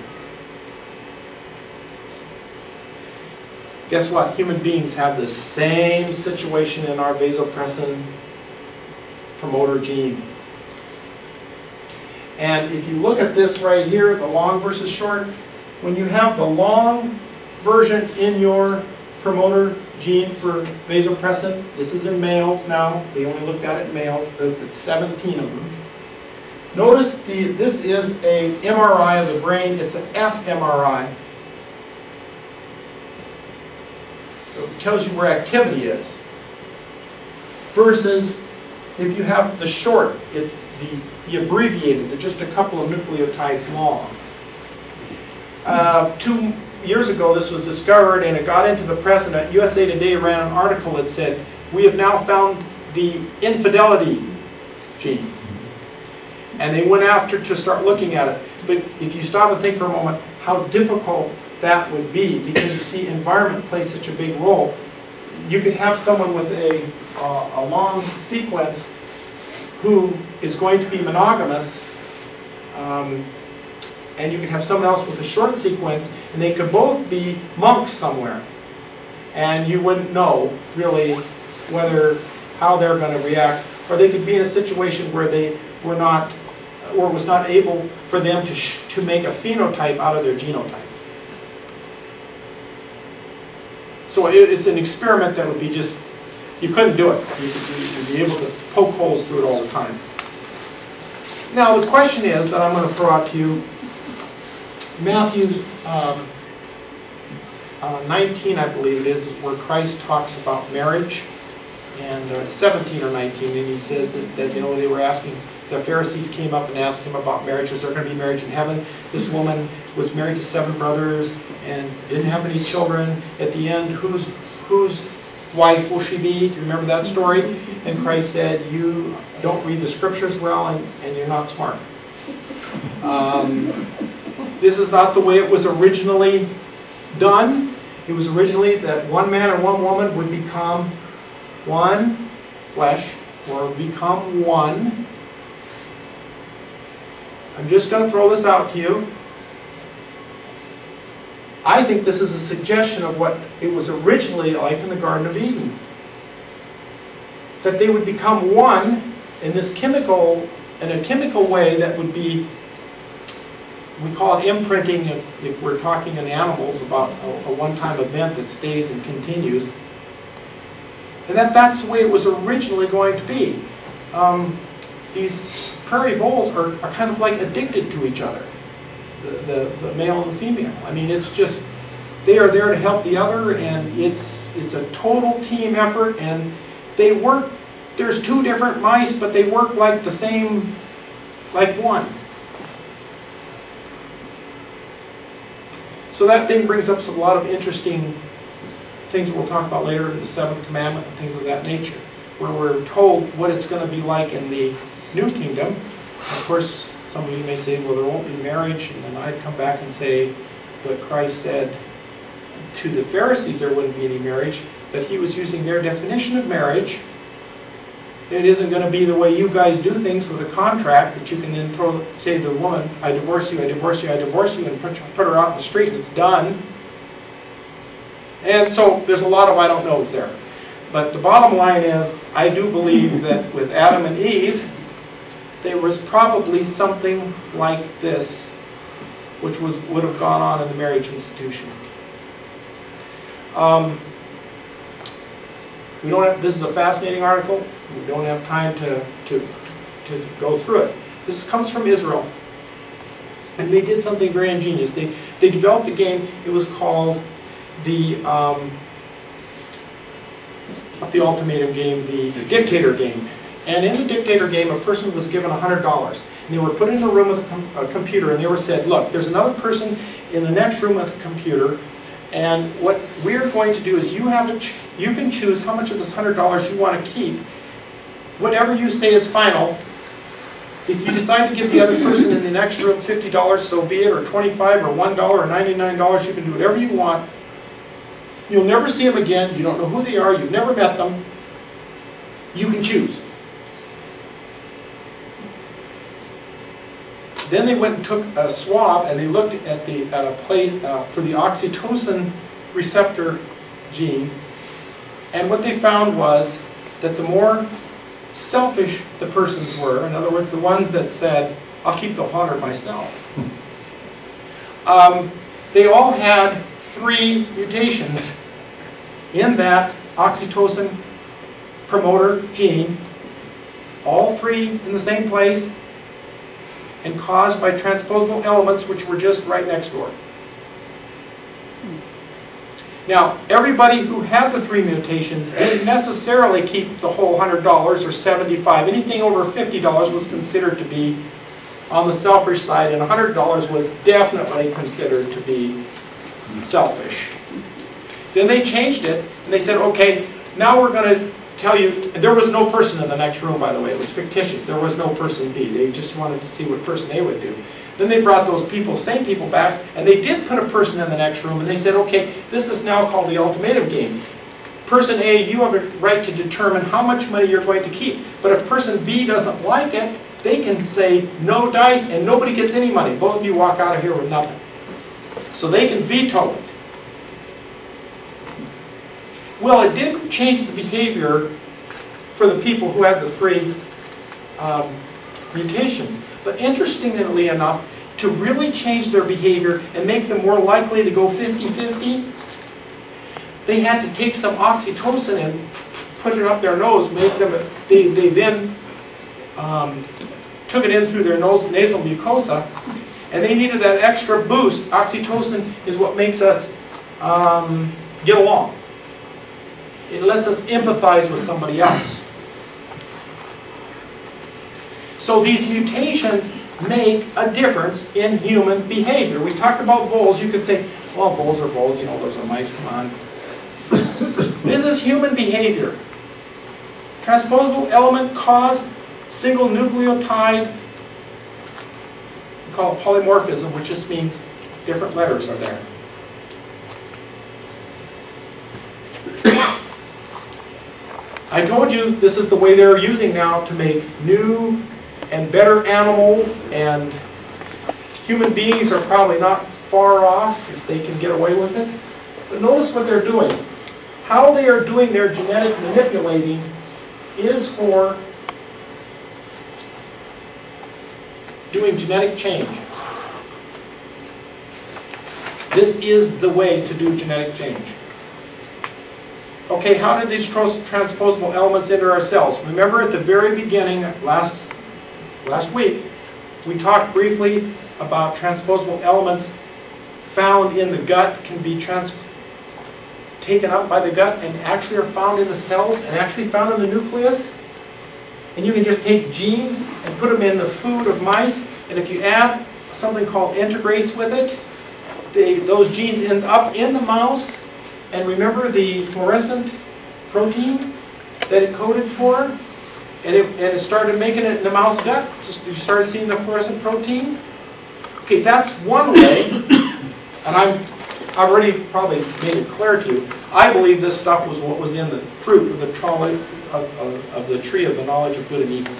Speaker 1: Guess what? Human beings have the same situation in our vasopressin promoter gene. And if you look at this right here, the long versus short, when you have the long version in your promoter gene for vasopressin, this is in males now, they only looked at it in males, that's seventeen of them. Notice the, this is a M R I of the brain, it's an F M R I. It tells you where activity is. Versus if you have the short, it, the, the abbreviated, they're just a couple of nucleotides long. Uh, two years ago, this was discovered, and it got into the press, and U S A Today ran an article that said, we have now found the infidelity gene. And they went after to start looking at it. But if you stop and think for a moment how difficult that would be, because you see environment plays such a big role. You could have someone with a, uh, a long sequence who is going to be monogamous, um, and you could have someone else with a short sequence, and they could both be monks somewhere. And you wouldn't know, really, whether, how they're going to react. Or they could be in a situation where they were not, or was not able for them to, sh to make a phenotype out of their genotype. So it, it's an experiment that would be just, you couldn't do it. You could, you'd be able to poke holes through it all the time. Now the question is, that I'm going to throw out to you, Matthew um, uh, nineteen, I believe it is, where Christ talks about marriage, and uh, seventeen or nineteen, and he says that, that, you know, they were asking, the Pharisees came up and asked him about marriage. Is there going to be marriage in heaven? This woman was married to seven brothers and didn't have any children. At the end, whose whose wife will she be? Do you remember that story? And Christ said, you don't read the scriptures well, and, and you're not smart. Um, This is not the way it was originally done. It was originally that one man and one woman would become one flesh, or become one. I'm just going to throw this out to you. I think this is a suggestion of what it was originally like in the Garden of Eden. That they would become one in this chemical, in a chemical way that would be, we call it imprinting if, if we're talking in animals about a, a one-time event that stays and continues. And that that's the way it was originally going to be. Um, these prairie voles are, are kind of like addicted to each other, the, the, the male and the female. I mean, it's just, they are there to help the other, and it's, it's a total team effort, and they work, there's two different mice, but they work like the same, like one. So that thing brings up some, a lot of interesting things we'll talk about later in the seventh commandment and things of that nature, where we're told what it's going to be like in the new kingdom. Of course, some of you may say, well, there won't be marriage, and then I'd come back and say what Christ said to the Pharisees, there wouldn't be any marriage, but he was using their definition of marriage. It isn't going to be the way you guys do things with a contract that you can then throw, say to the woman, I divorce you, I divorce you, I divorce you, and put, put her out in the street, and it's done. And so there's a lot of I don't knows there. But the bottom line is, I do believe that with Adam and Eve, there was probably something like this, which was would have gone on in the marriage institution. Um, we don't have, this is a fascinating article. We don't have time to, to, to go through it. This comes from Israel. And they did something very ingenious. They, they developed a game. It was called the, um, not the ultimatum game, the dictator game. And in the dictator game, a person was given one hundred dollars. And they were put in a room with a, com a computer, and they were said, look, there's another person in the next room with a computer, and what we're going to do is you have a ch you can choose how much of this one hundred dollars you want to keep. Whatever you say is final. If you decide to give the other person in the next room fifty dollars, so be it, or twenty-five dollars, or one dollar, or ninety-nine dollars, you can do whatever you want. You'll never see them again. You don't know who they are. You've never met them. You can choose. Then they went and took a swab and they looked at the at a place uh, for the oxytocin receptor gene, and what they found was that the more selfish the persons were, in other words, the ones that said, "I'll keep the hundred myself," um, they all had three mutations in that oxytocin promoter gene, all three in the same place, and caused by transposable elements which were just right next door. Now, everybody who had the three mutations didn't necessarily keep the whole one hundred dollars or seventy-five dollars. Anything over fifty dollars was considered to be on the selfish side, and one hundred dollars was definitely considered to be selfish. Then they changed it, and they said, okay, now we're going to tell you, there was no person in the next room, by the way. It was fictitious. There was no person B. They just wanted to see what person A would do. Then they brought those people, same people back, and they did put a person in the next room, and they said, okay, this is now called the ultimatum game. Person A, you have a right to determine how much money you're going to keep. But if person B doesn't like it, they can say no dice, and nobody gets any money. Both of you walk out of here with nothing. So they can veto it. Well, it did change the behavior for the people who had the three um, mutations. But interestingly enough, to really change their behavior and make them more likely to go fifty fifty, they had to take some oxytocin and put it up their nose, make them, they, they then um, took it in through their nose, nasal mucosa, and they needed that extra boost. Oxytocin is what makes us um, get along. It lets us empathize with somebody else. So these mutations make a difference in human behavior. We talked about voles. You could say, well, voles are voles. You know, those are mice. Come on. This is human behavior. Transposable element cause single nucleotide call it polymorphism, which just means different letters are there. I told you this is the way they're using now to make new and better animals, and human beings are probably not far off if they can get away with it. But notice what they're doing. How they are doing their genetic manipulating is for doing genetic change. This is the way to do genetic change. Okay, how did these trans transposable elements enter our cells? Remember at the very beginning, last, last week, we talked briefly about transposable elements found in the gut can be trans taken up by the gut and actually are found in the cells and actually found in the nucleus. And you can just take genes and put them in the food of mice, and if you add something called integrase with it, they, those genes end up in the mouse. And remember the fluorescent protein that it coded for? And it, and it started making it in the mouse gut? So you started seeing the fluorescent protein? Okay, that's one way. And I'm, I've already probably made it clear to you. I believe this stuff was what was in the fruit of the, trolley, of, of, of the tree of the knowledge of good and evil.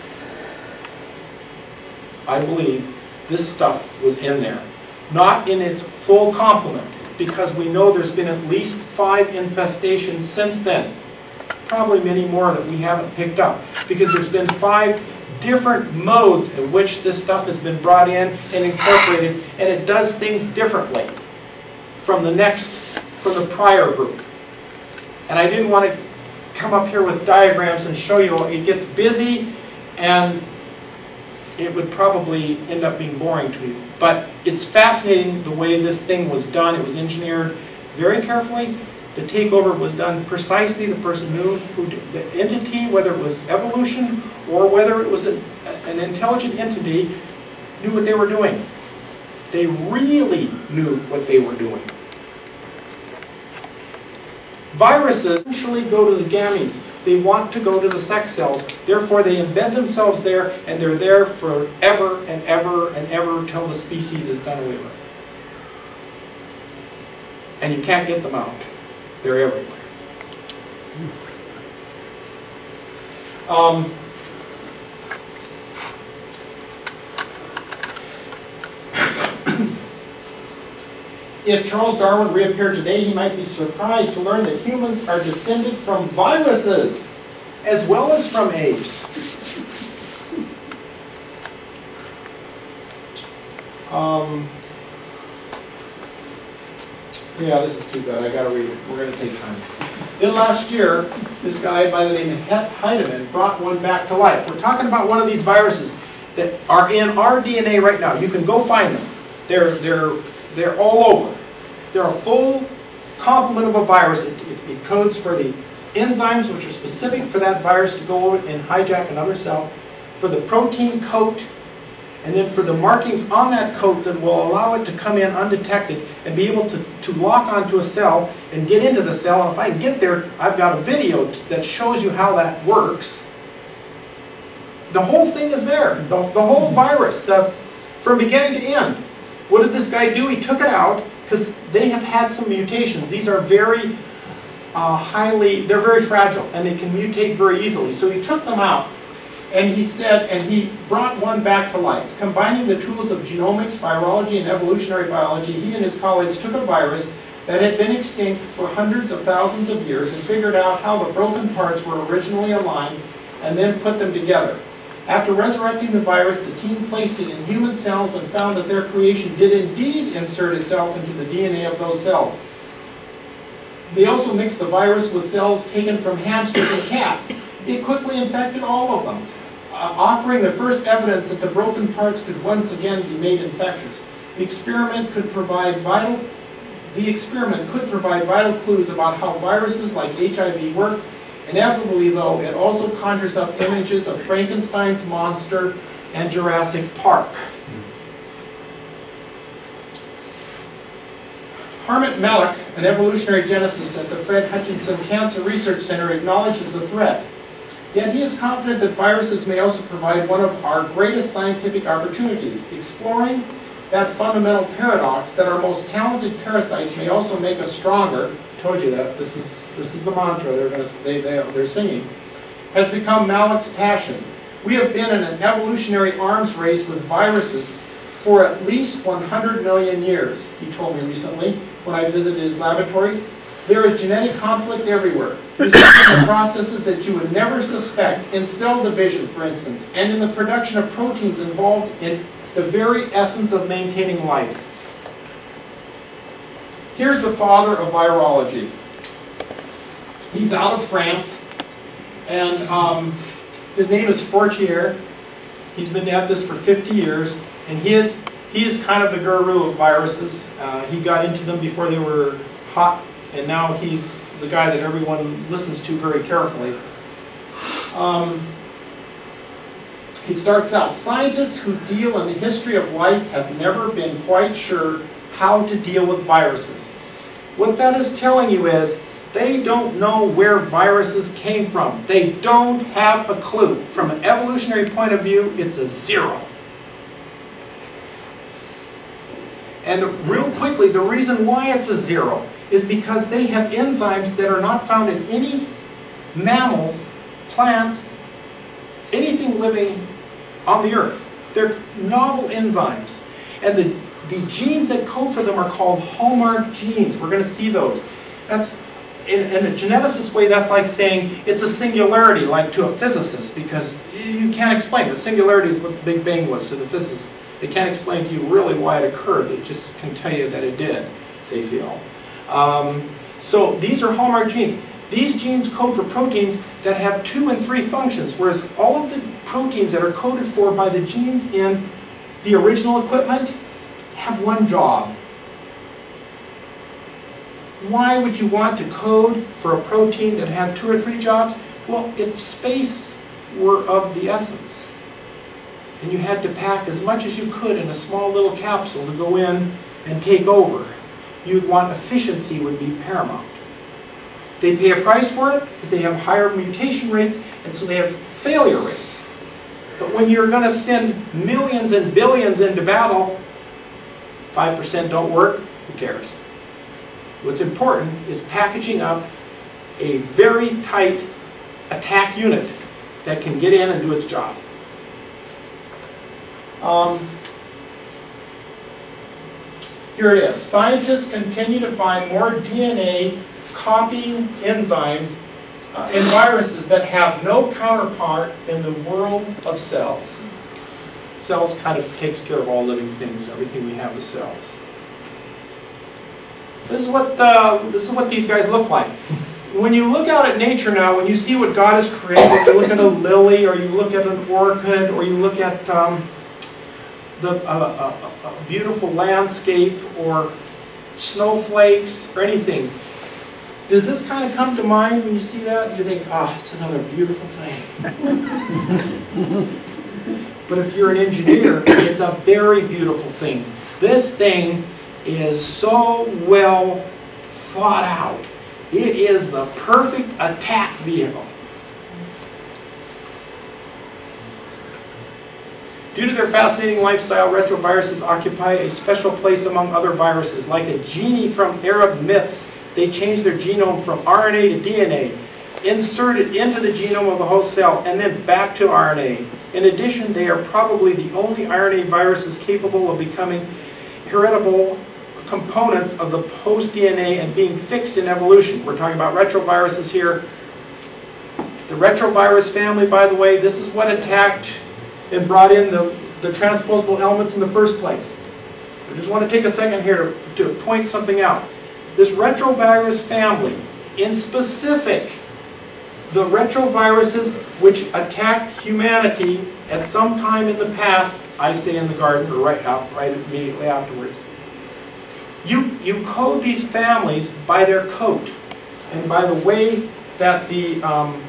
Speaker 1: I believe this stuff was in there. Not in its full complement, because we know there's been at least five infestations since then. Probably many more that we haven't picked up, because there's been five different modes in which this stuff has been brought in and incorporated, and it does things differently from the next, from the prior group. And I didn't want to come up here with diagrams and show you. It gets busy, and it would probably end up being boring to you. But it's fascinating the way this thing was done. It was engineered very carefully. The takeover was done precisely. The person knew who did, the entity, whether it was evolution or whether it was a, an intelligent entity, knew what they were doing. They really knew what they were doing. Viruses essentially go to the gametes. They want to go to the sex cells. Therefore, they embed themselves there, and they're there forever and ever and ever until the species is done away with. And you can't get them out. They're everywhere. Um, If Charles Darwin reappeared today, he might be surprised to learn that humans are descended from viruses as well as from apes. Um, yeah, this is too good. I got to read it. We're going to take time. Then last year, this guy by the name of Heidemann brought one back to life. We're talking about one of these viruses that are in our D N A right now. You can go find them. They're they're they're all over. They're a full complement of a virus. It, it, it codes for the enzymes which are specific for that virus to go over and hijack another cell, for the protein coat, and then for the markings on that coat that will allow it to come in undetected and be able to, to lock onto a cell and get into the cell. And if I get there, I've got a video that shows you how that works. The whole thing is there. The, the whole virus, the, from beginning to end. What did this guy do? He took it out because they have had some mutations. These are very uh, highly, they're very fragile, and they can mutate very easily. So he took them out, and he said, and he brought one back to life. Combining the tools of genomics, virology, and evolutionary biology, he and his colleagues took a virus that had been extinct for hundreds of thousands of years and figured out how the broken parts were originally aligned and then put them together. After resurrecting the virus, the team placed it in human cells and found that their creation did indeed insert itself into the D N A of those cells. They also mixed the virus with cells taken from hamsters and cats. It quickly infected all of them, uh, offering the first evidence that the broken parts could once again be made infectious. The experiment could provide vital, the experiment could provide vital clues about how viruses like H I V work. Inevitably, though, it also conjures up images of Frankenstein's monster and Jurassic Park. Harmit Malik, an evolutionary geneticist at the Fred Hutchinson Cancer Research Center, acknowledges the threat.
Speaker 2: Yet he is confident that viruses may also provide one of our greatest scientific opportunities, exploring that fundamental paradox that our most talented parasites may also make us stronger. I told you that. This is, this is the mantra they're, gonna, they, they, they're singing. Has become Malik's passion. We have been in an evolutionary arms race with viruses for at least one hundred million years, he told me recently when I visited his laboratory. There is genetic conflict everywhere. You see the processes that you would never suspect in cell division, for instance, and in the production of proteins involved in the very essence of maintaining life. Here's the father of virology. He's out of France, and um, his name is Fortier. He's been at this for fifty years, and he is, he is kind of the guru of viruses. Uh, he got into them before they were hot, and now he's the guy that everyone listens to very carefully. Um, he starts out, scientists who deal in the history of life have never been quite sure how to deal with viruses. What that is telling you is they don't know where viruses came from. They don't have a clue. From an evolutionary point of view, it's a zero. And the, real quickly, the reason why it's a zero is because they have enzymes that are not found in any mammals, plants, anything living on the earth. They're novel enzymes. And the, the genes that code for them are called hallmark genes. We're going to see those. That's, in, in a geneticist way, that's like saying it's a singularity, like to a physicist, because you can't explain it. Singularity is what the Big Bang was to the physicist. They can't explain to you really why it occurred. They just can tell you that it did, they feel. Um, so these are hallmark genes. These genes code for proteins that have two and three functions, whereas all of the proteins that are coded for by the genes in the original equipment have one job. Why would you want to code for a protein that had two or three jobs? Well, if space were of the essence, and you had to pack as much as you could in a small little capsule to go in and take over, you'd want efficiency would be paramount. They pay a price for it because they have higher mutation rates, and so they have failure rates. But when you're going to send millions and billions into battle, five percent don't work, who cares? What's important is packaging up a very tight attack unit that can get in and do its job. Um, here it is. Scientists continue to find more D N A copying enzymes uh, in viruses that have no counterpart in the world of cells. Cells kind of takes care of all living things. Everything we have is cells. This is what uh, this is what these guys look like. When you look out at nature now, when you see what God has created, you look at a lily, or you look at an orchid, or you look at um, the uh, a, a beautiful landscape, or snowflakes, or anything. Does this kind of come to mind when you see that? You think, ah, oh, it's another beautiful thing. But if you're an engineer, it's a very beautiful thing. This thing is so well thought out. It is the perfect attack vehicle. Due to their fascinating lifestyle, retroviruses occupy a special place among other viruses. Like a genie from Arab myths, they change their genome from R N A to D N A, insert it into the genome of the host cell, and then back to R N A. In addition, they are probably the only R N A viruses capable of becoming heritable components of the host D N A and being fixed in evolution. We're talking about retroviruses here. The retrovirus family, by the way, this is what attacked and brought in the, the transposable elements in the first place. I just want to take a second here to, to point something out. This retrovirus family, in specific, the retroviruses which attacked humanity at some time in the past, I say in the garden, or right out, right immediately afterwards. You, you code these families by their coat and by the way that the um,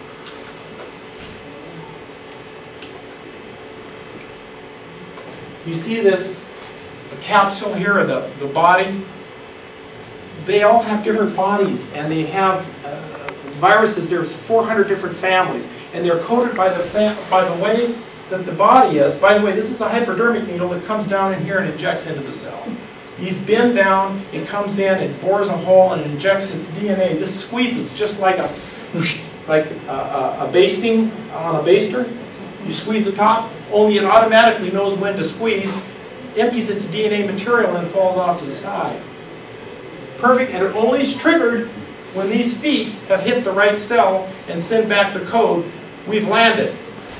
Speaker 2: you see this the capsule here, the, the body. They all have different bodies, and they have uh, viruses, there's four hundred different families, and they're coded by the fam by the way that the body is. By the way, this is a hypodermic needle that comes down in here and injects into the cell. These bend down, it comes in, it bores a hole, and it injects its D N A. This squeezes just like a like a, a, a basting on a baster. You squeeze the top, only it automatically knows when to squeeze, empties its D N A material, and falls off to the side. Perfect, and it only is triggered when these feet have hit the right cell and send back the code. We've landed.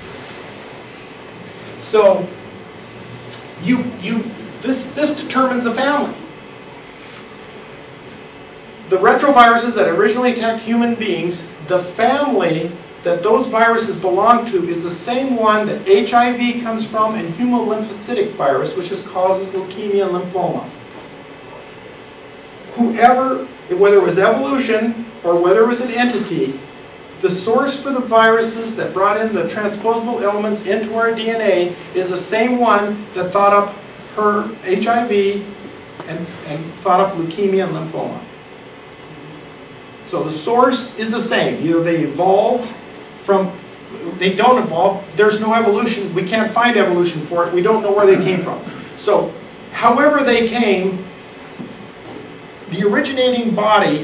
Speaker 2: So you you this this determines the family. The retroviruses that originally attacked human beings, the family that those viruses belong to is the same one that H I V comes from and hemolymphocytic virus, which is, causes leukemia and lymphoma. Whoever, whether it was evolution or whether it was an entity, the source for the viruses that brought in the transposable elements into our D N A is the same one that thought up her H I V and, and thought up leukemia and lymphoma. So the source is the same. Either they evolved from, they don't evolve, there's no evolution, we can't find evolution for it, we don't know where they came from. So, however they came, the originating body,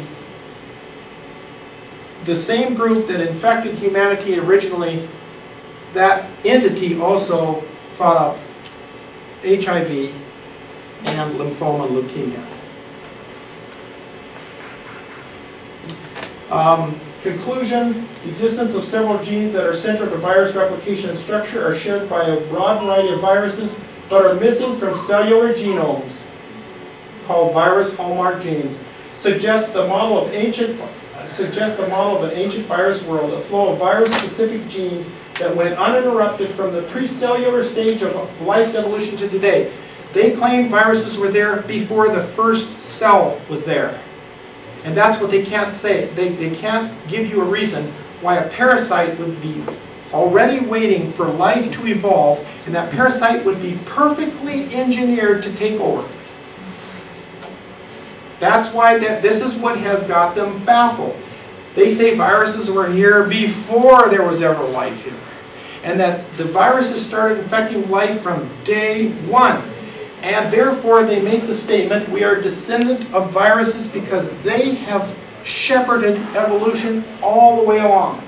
Speaker 2: the same group that infected humanity originally, that entity also fought up H I V and lymphoma and leukemia. Um, conclusion, the existence of several genes that are central to virus replication and structure are shared by a broad variety of viruses, but are missing from cellular genomes, called virus hallmark genes, suggests the model of ancient suggests the model of an ancient virus world, a flow of virus-specific genes that went uninterrupted from the precellular stage of life's evolution to today. They claim viruses were there before the first cell was there. And that's what they can't say. They, they can't give you a reason why a parasite would be already waiting for life to evolve, and that parasite would be perfectly engineered to take over. That's why that, this is what has got them baffled. They say viruses were here before there was ever life here. And that the viruses started infecting life from day one. And therefore they make the statement, we are descendant of viruses because they have shepherded evolution all the way along.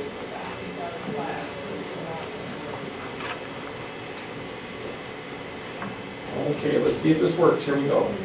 Speaker 2: Okay, let's see if this works. Here we go.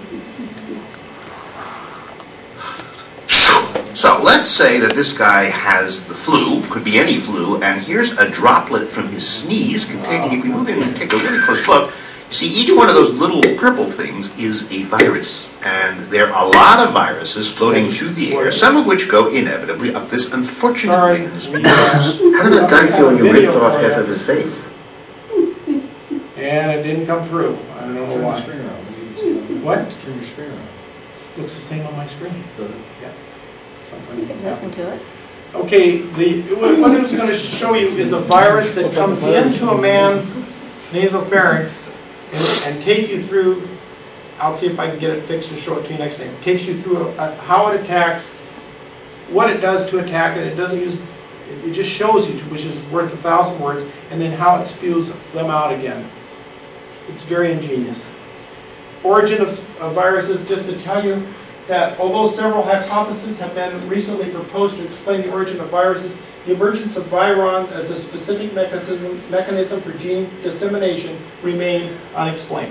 Speaker 3: So let's say that this guy has the flu, could be any flu, and here's a droplet from his sneeze containing, if we move in and take a really close look, you see each one of those little purple things is a virus. And there are a lot of viruses floating through the air, some of which go inevitably up this unfortunate
Speaker 2: Sorry,
Speaker 3: man's
Speaker 2: we, uh,
Speaker 4: How did that guy feel when you ripped off half of his face?
Speaker 2: And it didn't come through. I don't know
Speaker 5: Turn
Speaker 2: why.
Speaker 5: your screen around.
Speaker 2: What?
Speaker 5: Turn your screen around.
Speaker 2: It looks the same on my screen.
Speaker 5: Does it?
Speaker 2: Yeah. Something
Speaker 6: You can listen to it.
Speaker 2: Okay, the, what I was going to show you is a virus that comes into a man's nasopharynx and, and take you through, I'll see if I can get it fixed and show it to you next time. It takes you through a, a, how it attacks, what it does to attack it. It doesn't use, it, it just shows you, which is worth a thousand words, and then how it spews them out again. It's very ingenious. Origin of, of viruses, just to tell you that although several hypotheses have been recently proposed to explain the origin of viruses, the emergence of virons as a specific mechanism, mechanism for gene dissemination remains unexplained.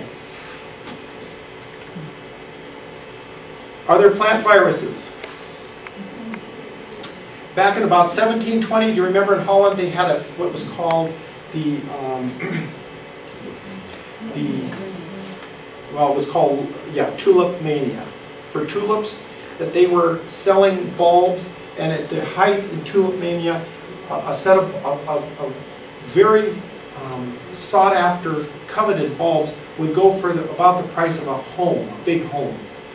Speaker 2: Are there plant viruses? Back in about seventeen twenty, do you remember in Holland they had a, what was called the, um, the, well, it was called, yeah, tulip mania. For tulips, that they were selling bulbs, and at the height in tulip mania, a, a set of, of, of very um, sought-after, coveted bulbs would go for the, about the price of a home, a big home.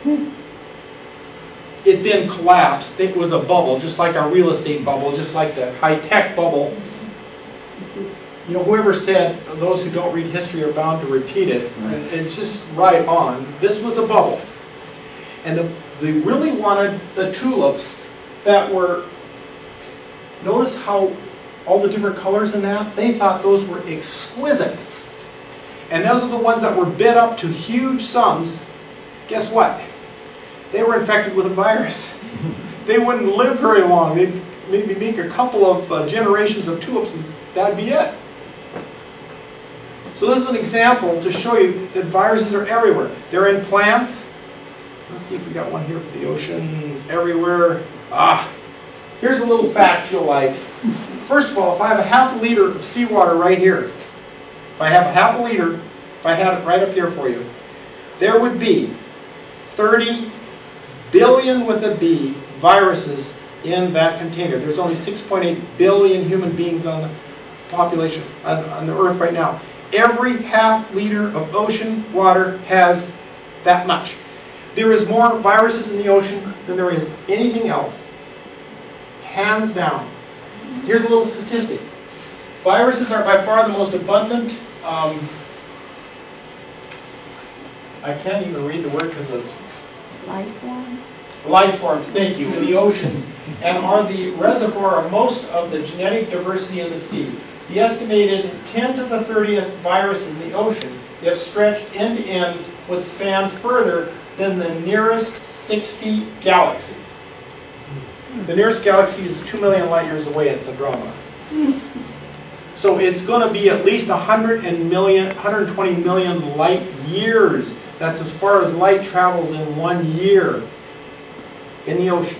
Speaker 2: It then collapsed. It was a bubble, just like our real estate bubble, just like the high-tech bubble. You know, whoever said, those who don't read history are bound to repeat it, it's just right on. This was a bubble. And the, they really wanted the tulips that were Notice how all the different colors in that? They thought those were exquisite. And those are the ones that were bid up to huge sums. Guess what? They were infected with a virus. They wouldn't live very long. They'd maybe make a couple of uh, generations of tulips and that'd be it. So this is an example to show you that viruses are everywhere. They're in plants. Let's see if we got one here for the oceans. Everywhere. Ah, here's a little fact you'll like. First of all, if I have a half a liter of seawater right here, if I have a half a liter, if I had it right up here for you, there would be thirty billion with a B viruses in that container. There's only six point eight billion human beings on the population, on, on the earth right now. Every half liter of ocean water has that much. There is more viruses in the ocean than there is anything else. Hands down. Here's a little statistic. Viruses are by far the most abundant, um, I can't even read the word because it's
Speaker 6: Life forms.
Speaker 2: life forms, thank you, in the oceans, and are the reservoir of most of the genetic diversity in the sea. The estimated ten to the thirtieth viruses in the ocean, if stretched end to end, would span further than the nearest sixty galaxies. The nearest galaxy is two million light years away. It's Andromeda. So it's going to be at least one hundred million, one hundred twenty million light years. That's as far as light travels in one year in the ocean.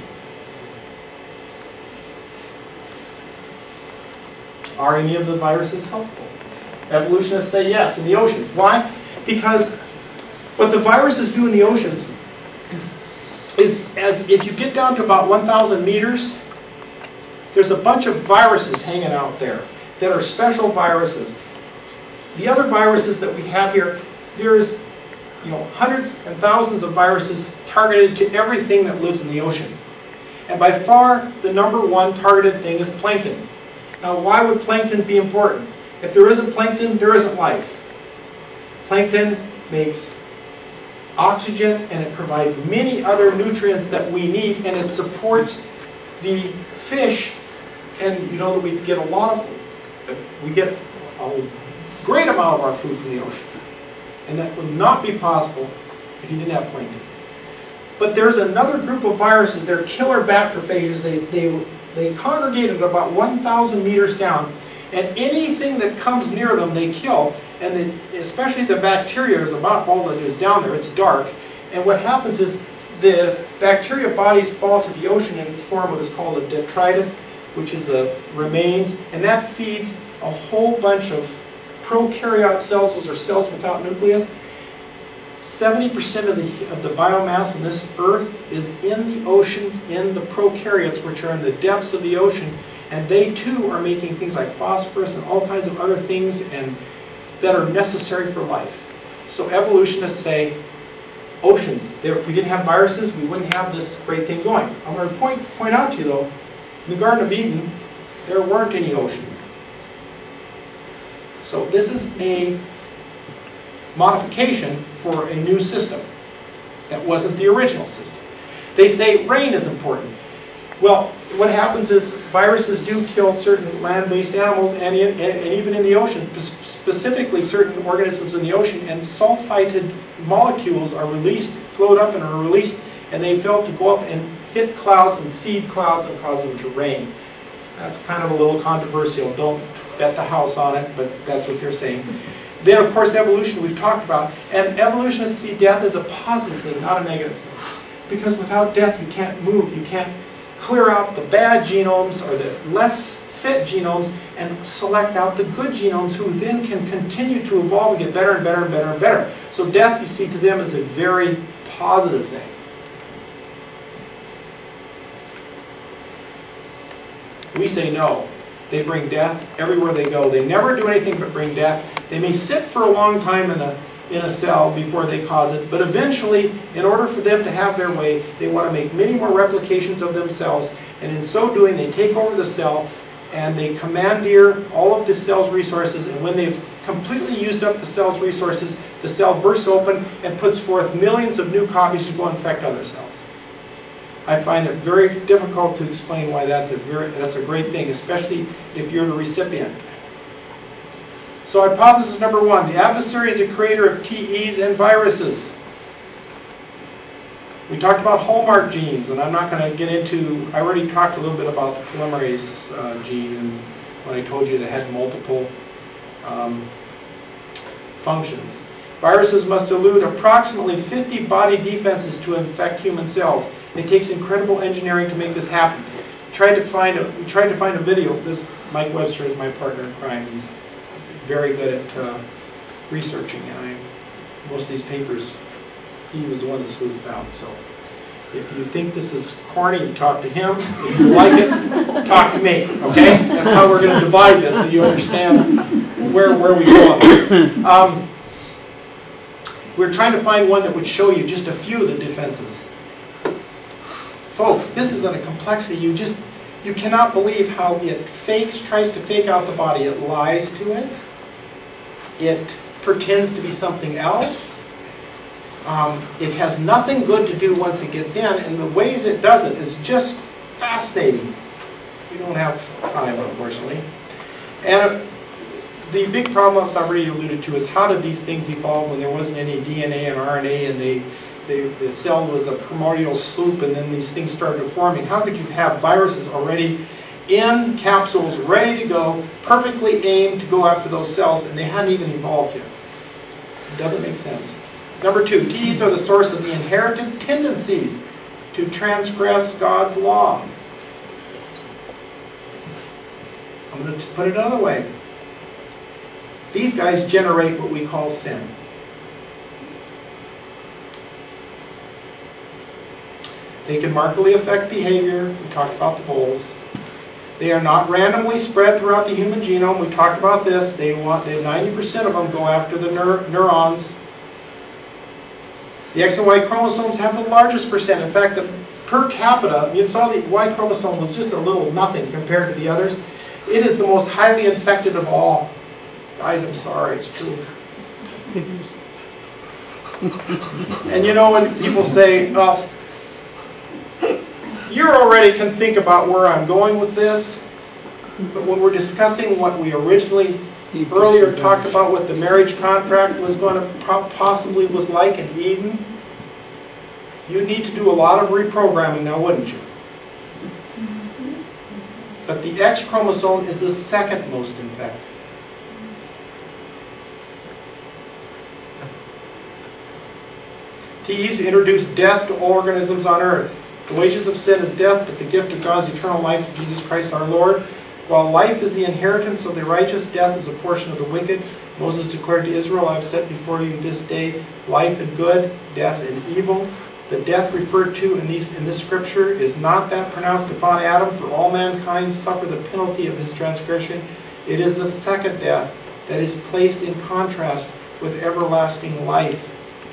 Speaker 2: Are any of the viruses helpful? Evolutionists say yes, in the oceans. Why? Because what the viruses do in the oceans is, as if you get down to about one thousand meters, there's a bunch of viruses hanging out there that are special viruses. The other viruses that we have here, there's you know hundreds and thousands of viruses targeted to everything that lives in the ocean. And by far, the number one targeted thing is plankton. Now, why would plankton be important? If there isn't plankton, there isn't life. Plankton makes oxygen and it provides many other nutrients that we need, and it supports the fish. And you know that we get a lot of, we get a great amount of our food from the ocean. And that would not be possible if you didn't have plankton. But there's another group of viruses, they're killer bacteriophages. They, they, they congregate at about one thousand meters down. And anything that comes near them, they kill. And they, especially the bacteria is about all that is down there. It's dark. And what happens is the bacteria bodies fall to the ocean and form what is called a detritus, which is the remains. And that feeds a whole bunch of prokaryote cells. Those are cells without nucleus. seventy percent of the, of the biomass on this earth is in the oceans, in the prokaryotes, which are in the depths of the ocean. And they too are making things like phosphorus and all kinds of other things and that are necessary for life. So evolutionists say, oceans, if we didn't have viruses, we wouldn't have this great thing going. I'm going to point, point out to you though, in the Garden of Eden, there weren't any oceans. So this is a modification for a new system that wasn't the original system. They say rain is important. Well, what happens is viruses do kill certain land-based animals and, in, and, and even in the ocean, specifically certain organisms in the ocean, and sulfited molecules are released, float up and are released, and they fail to go up and hit clouds and seed clouds and cause them to rain. That's kind of a little controversial. Don't bet the house on it, but that's what they're saying. Then, of course, evolution we've talked about. And evolutionists see death as a positive thing, not a negative thing. Because without death, you can't move. You can't clear out the bad genomes or the less fit genomes and select out the good genomes who then can continue to evolve and get better and better and better and better. So death, you see, to them is a very positive thing. We say no. They bring death everywhere they go. They never do anything but bring death. They may sit for a long time in a, in a cell before they cause it, but eventually, in order for them to have their way, they want to make many more replications of themselves, and in so doing, they take over the cell, and they commandeer all of the cell's resources, and when they've completely used up the cell's resources, the cell bursts open and puts forth millions of new copies to go infect other cells. I find it very difficult to explain why that's a very that's a great thing, especially if you're the recipient. So hypothesis number one, the adversary is a creator of T Es and viruses. We talked about hallmark genes, and I'm not going to get into, I already talked a little bit about the polymerase uh, gene and when I told you they had multiple um, functions. Viruses must elude approximately fifty body defenses to infect human cells. It takes incredible engineering to make this happen. Tried to find a, we tried to find a video. This Mike Webster is my partner in crime. He's very good at uh, researching, and I, most of these papers, he was the one that sleuthed out. So if you think this is corny, talk to him. If you like it, talk to me. Okay? That's how we're going to divide this, so you understand where where we go on this. Um, we're trying to find one that would show you just a few of the defenses. Folks, this is a complexity you just you cannot believe how it fakes, tries to fake out the body. It lies to it. It pretends to be something else. Um, it has nothing good to do once it gets in, and the ways it does it is just fascinating. We don't have time, unfortunately. And the big problem, as I've already alluded to, is how did these things evolve when there wasn't any D N A and R N A, and they, they, the cell was a primordial soup, and then these things started forming? How could you have viruses already in capsules, ready to go, perfectly aimed to go after those cells, and they hadn't even evolved yet? It doesn't make sense. Number two, T Es are the source of the inherited tendencies to transgress God's law. I'm going to just put it another way. These guys generate what we call sin. They can markedly affect behavior. We talked about the voles. They are not randomly spread throughout the human genome. We talked about this. They want they ninety percent of them go after the neur neurons. The X and Y chromosomes have the largest percent. In fact, the per capita, you saw the Y chromosome was just a little nothing compared to the others. It is the most highly infected of all. Guys, I'm sorry, it's true. And you know when people say, well, you already can think about where I'm going with this, but when we're discussing what we originally earlier talked about, what the marriage contract was going to possibly was like in Eden, you need to do a lot of reprogramming now, wouldn't you? But the X chromosome is the second most infected. T Es introduce death to all organisms on earth. The wages of sin is death, but the gift of God's eternal life in Jesus Christ our Lord. While life is the inheritance of the righteous, death is a portion of the wicked. Moses declared to Israel, I have set before you this day life and good, death and evil. The death referred to in, these, in this scripture is not that pronounced upon Adam, for all mankind suffer the penalty of his transgression. It is the second death that is placed in contrast with everlasting life.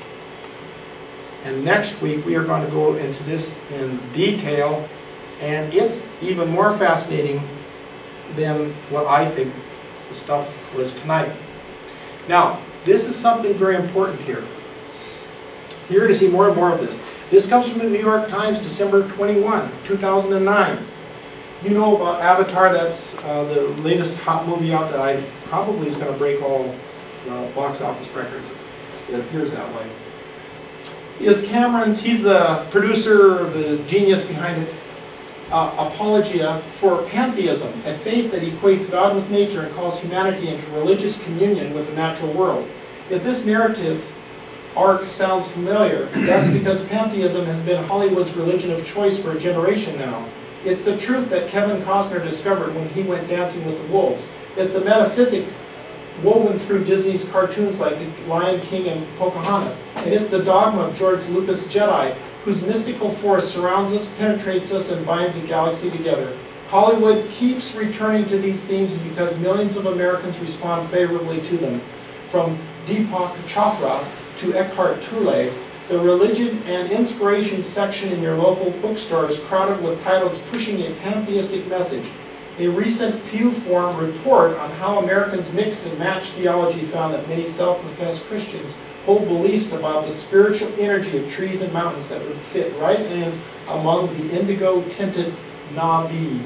Speaker 2: And next week we are going to go into this in detail, and it's even more fascinating than what I think the stuff was tonight. Now, this is something very important here. You're going to see more and more of this. This comes from the New York Times, December twenty-first, two thousand nine. You know about Avatar. That's uh, the latest hot movie out that I probably is going to break all uh, box office records. It appears that way. Is Cameron's, he's the producer, the genius behind it, uh, apologia for pantheism, a faith that equates God with nature and calls humanity into religious communion with the natural world. If this narrative arc sounds familiar, that's because pantheism has been Hollywood's religion of choice for a generation now. It's the truth that Kevin Costner discovered when he went dancing with the wolves. It's the metaphysic woven through Disney's cartoons like The Lion King and Pocahontas. And it's the dogma of George Lucas' Jedi, whose mystical force surrounds us, penetrates us, and binds the galaxy together. Hollywood keeps returning to these themes because millions of Americans respond favorably to them. From Deepak Chopra to Eckhart Tolle, the religion and inspiration section in your local bookstore is crowded with titles pushing a pantheistic message. A recent Pew Forum report on how Americans mix and match theology found that many self-professed Christians hold beliefs about the spiritual energy of trees and mountains that would fit right in among the indigo-tinted Na'vi.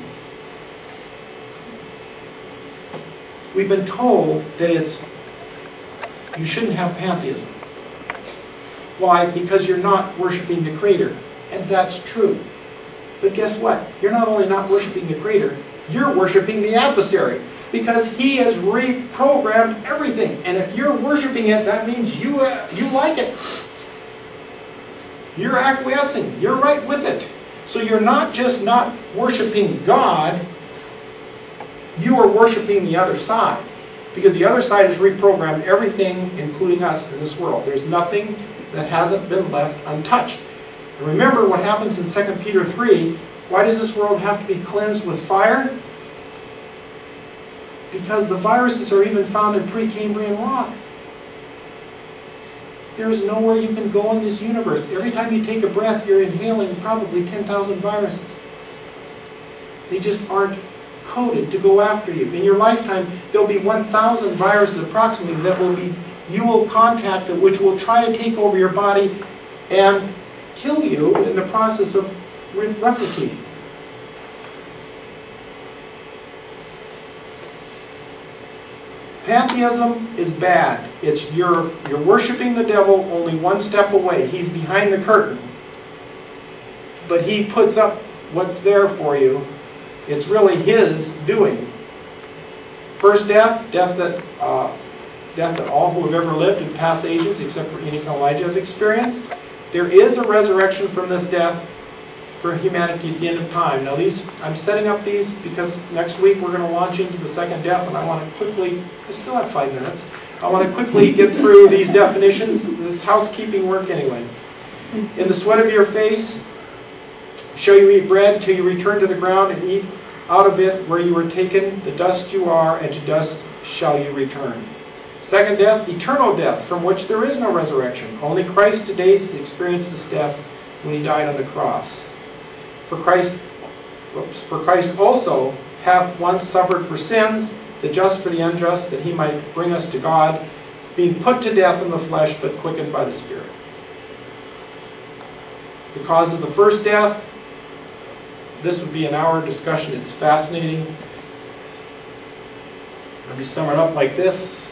Speaker 2: We've been told that it's you shouldn't have pantheism. Why? Because you're not worshiping the Creator. And that's true. But guess what? You're not only not worshiping the Creator, you're worshiping the adversary. Because he has reprogrammed everything. And if you're worshiping it, that means you, uh, you like it. You're acquiescing. You're right with it. So you're not just not worshiping God, you are worshiping the other side. Because the other side has reprogrammed everything, including us in this world. There's nothing that hasn't been left untouched. And remember what happens in Second Peter three. Why does this world have to be cleansed with fire? Because the viruses are even found in Precambrian rock. There's nowhere you can go in this universe. Every time you take a breath, you're inhaling probably ten thousand viruses. They just aren't coded to go after you. In your lifetime, there'll be one thousand viruses approximately that will be you will contact it, which will try to take over your body and kill you in the process of re- replicating. Pantheism is bad. It's you're, you're worshiping the devil only one step away. He's behind the curtain. But he puts up what's there for you. It's really his doing. First death, death that uh, death that all who have ever lived in past ages, except for Enoch and Elijah, have experienced. There is a resurrection from this death for humanity at the end of time. Now these, I'm setting up these because next week we're going to launch into the second death, and I want to quickly, I still have five minutes, I want to quickly get through these definitions. This housekeeping work anyway. In the sweat of your face shall you eat bread till you return to the ground and eat out of it where you were taken. The dust you are, and to dust shall you return. Second death, eternal death, from which there is no resurrection. Only Christ today has experienced this death when he died on the cross. For Christ, whoops, for Christ also hath once suffered for sins, the just for the unjust, that he might bring us to God, being put to death in the flesh, but quickened by the Spirit. The cause of the first death, this would be an hour discussion. It's fascinating. Let me sum it up like this.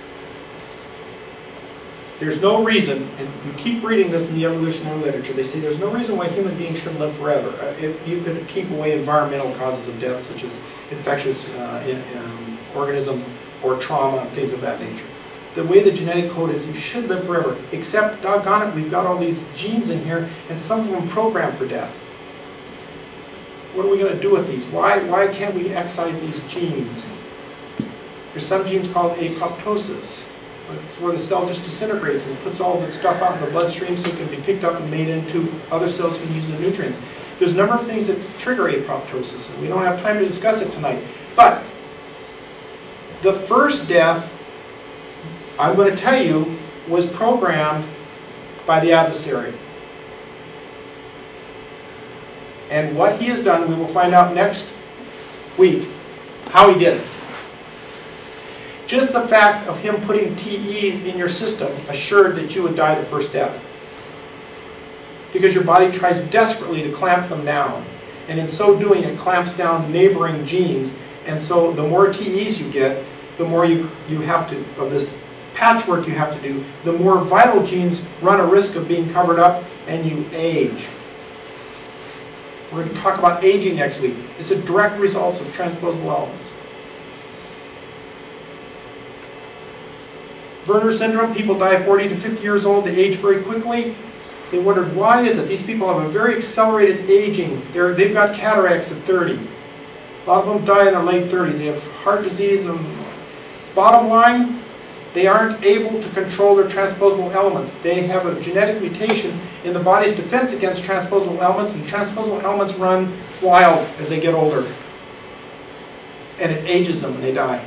Speaker 2: There's no reason, and you keep reading this in the evolutionary literature, they say there's no reason why human beings shouldn't live forever. Uh, if you could keep away environmental causes of death, such as infectious uh, in, um, organism or trauma and things of that nature. The way the genetic code is, you should live forever. Except, doggone it, we've got all these genes in here, and some of them programmed for death. What are we going to do with these? Why, why can't we excise these genes? There's some genes called apoptosis. It's where the cell just disintegrates and puts all the stuff out in the bloodstream so it can be picked up and made into other cells can use the nutrients. There's a number of things that trigger apoptosis, and we don't have time to discuss it tonight. But the first death, I'm going to tell you, was programmed by the adversary. And what he has done, we will find out next week how he did it. Just the fact of him putting T Es in your system assured that you would die the first death. Because your body tries desperately to clamp them down. And in so doing, it clamps down neighboring genes. And so the more T Es you get, the more you, you have to, of this patchwork you have to do, the more vital genes run a risk of being covered up, and you age. We're going to talk about aging next week. It's a direct result of transposable elements. Werner syndrome, people die forty to fifty years old, they age very quickly. They wondered, why is it? These people have a very accelerated aging. They're, they've got cataracts at thirty. A lot of them die in their late thirties. They have heart disease. And bottom line, they aren't able to control their transposable elements. They have a genetic mutation in the body's defense against transposable elements, and transposable elements run wild as they get older. And it ages them and they die.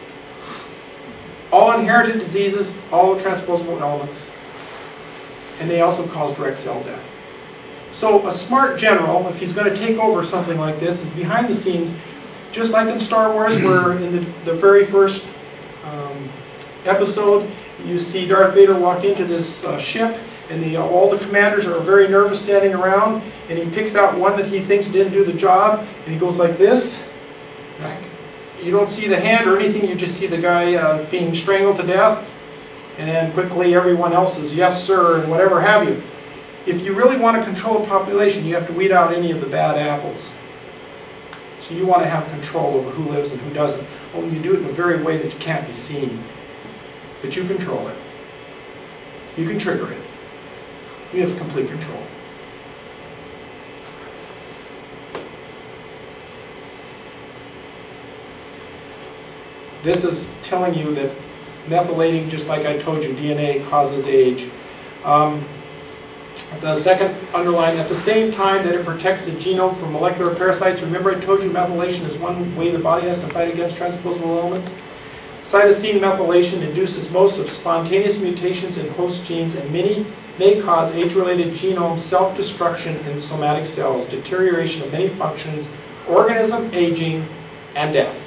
Speaker 2: All inherited diseases, all transposable elements. And they also cause direct cell death. So a smart general, if he's going to take over something like this, is behind the scenes just like in Star Wars, where in the, the very first um, episode, you see Darth Vader walk into this uh, ship, and the, all the commanders are very nervous standing around, and he picks out one that he thinks didn't do the job, and he goes like this. You don't see the hand or anything, you just see the guy uh, being strangled to death, and quickly everyone else is yes sir and whatever have you. If you really want to control a population, you have to weed out any of the bad apples. So you want to have control over who lives and who doesn't. Well, you do it in a very way that you can't be seen. But you control it. You can trigger it. You have complete control. This is telling you that methylating, just like I told you, D N A causes age. Um, the second underline, at the same time that it protects the genome from molecular parasites. Remember I told you methylation is one way the body has to fight against transposable elements? Cytosine methylation induces most of spontaneous mutations in host genes and many may cause age-related genome self-destruction in somatic cells, deterioration of many functions, organism aging, and death.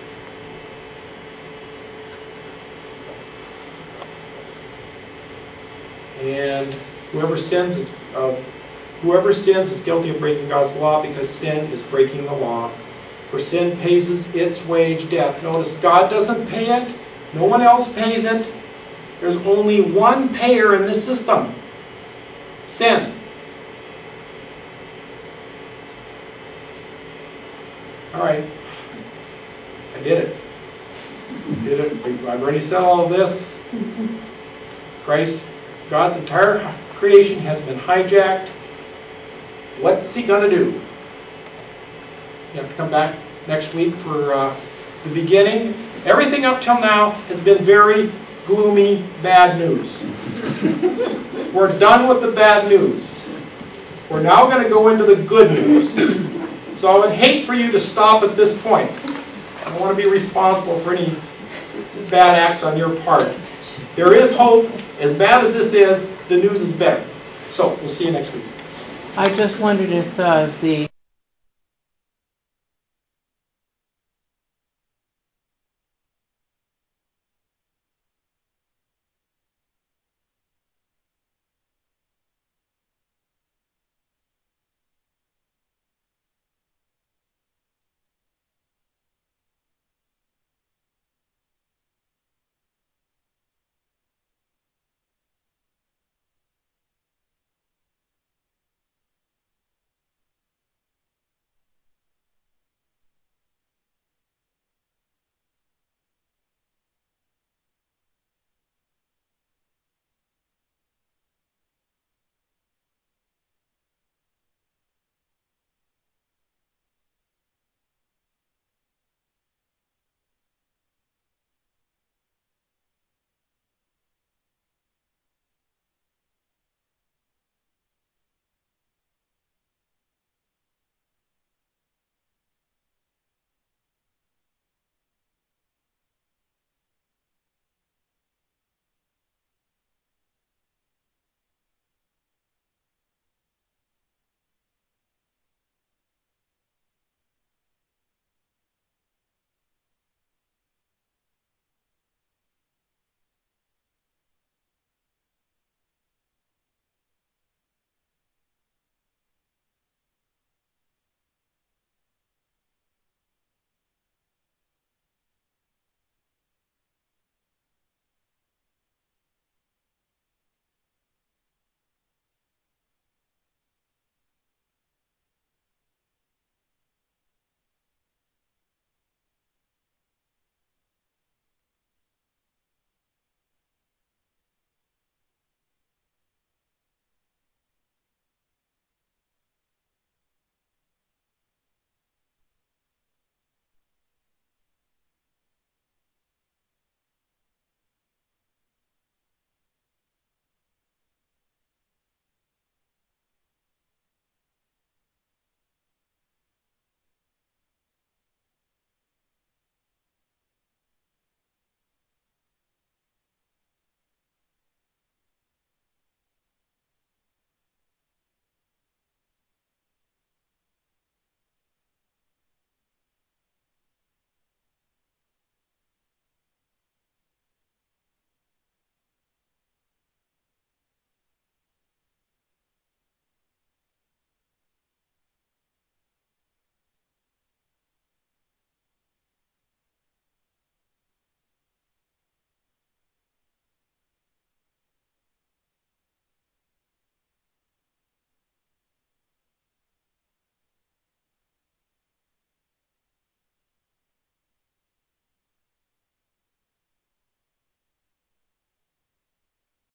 Speaker 2: And whoever sins is uh, whoever sins is guilty of breaking God's law, because sin is breaking the law. For sin pays its wage, death. Notice God doesn't pay it. No one else pays it. There's only one payer in this system. Sin. All right. I did it. I did it. I've already said all of this. Christ, God's entire creation has been hijacked. What's he going to do? You have to come back next week for uh, the beginning. Everything up till now has been very gloomy, bad news. We're done with the bad news. We're now going to go into the good news. So I would hate for you to stop at this point. I don't want to be responsible for any bad acts on your part. There is hope. As bad as this is, the news is better. So we'll see you next week.
Speaker 6: I just wondered if uh, the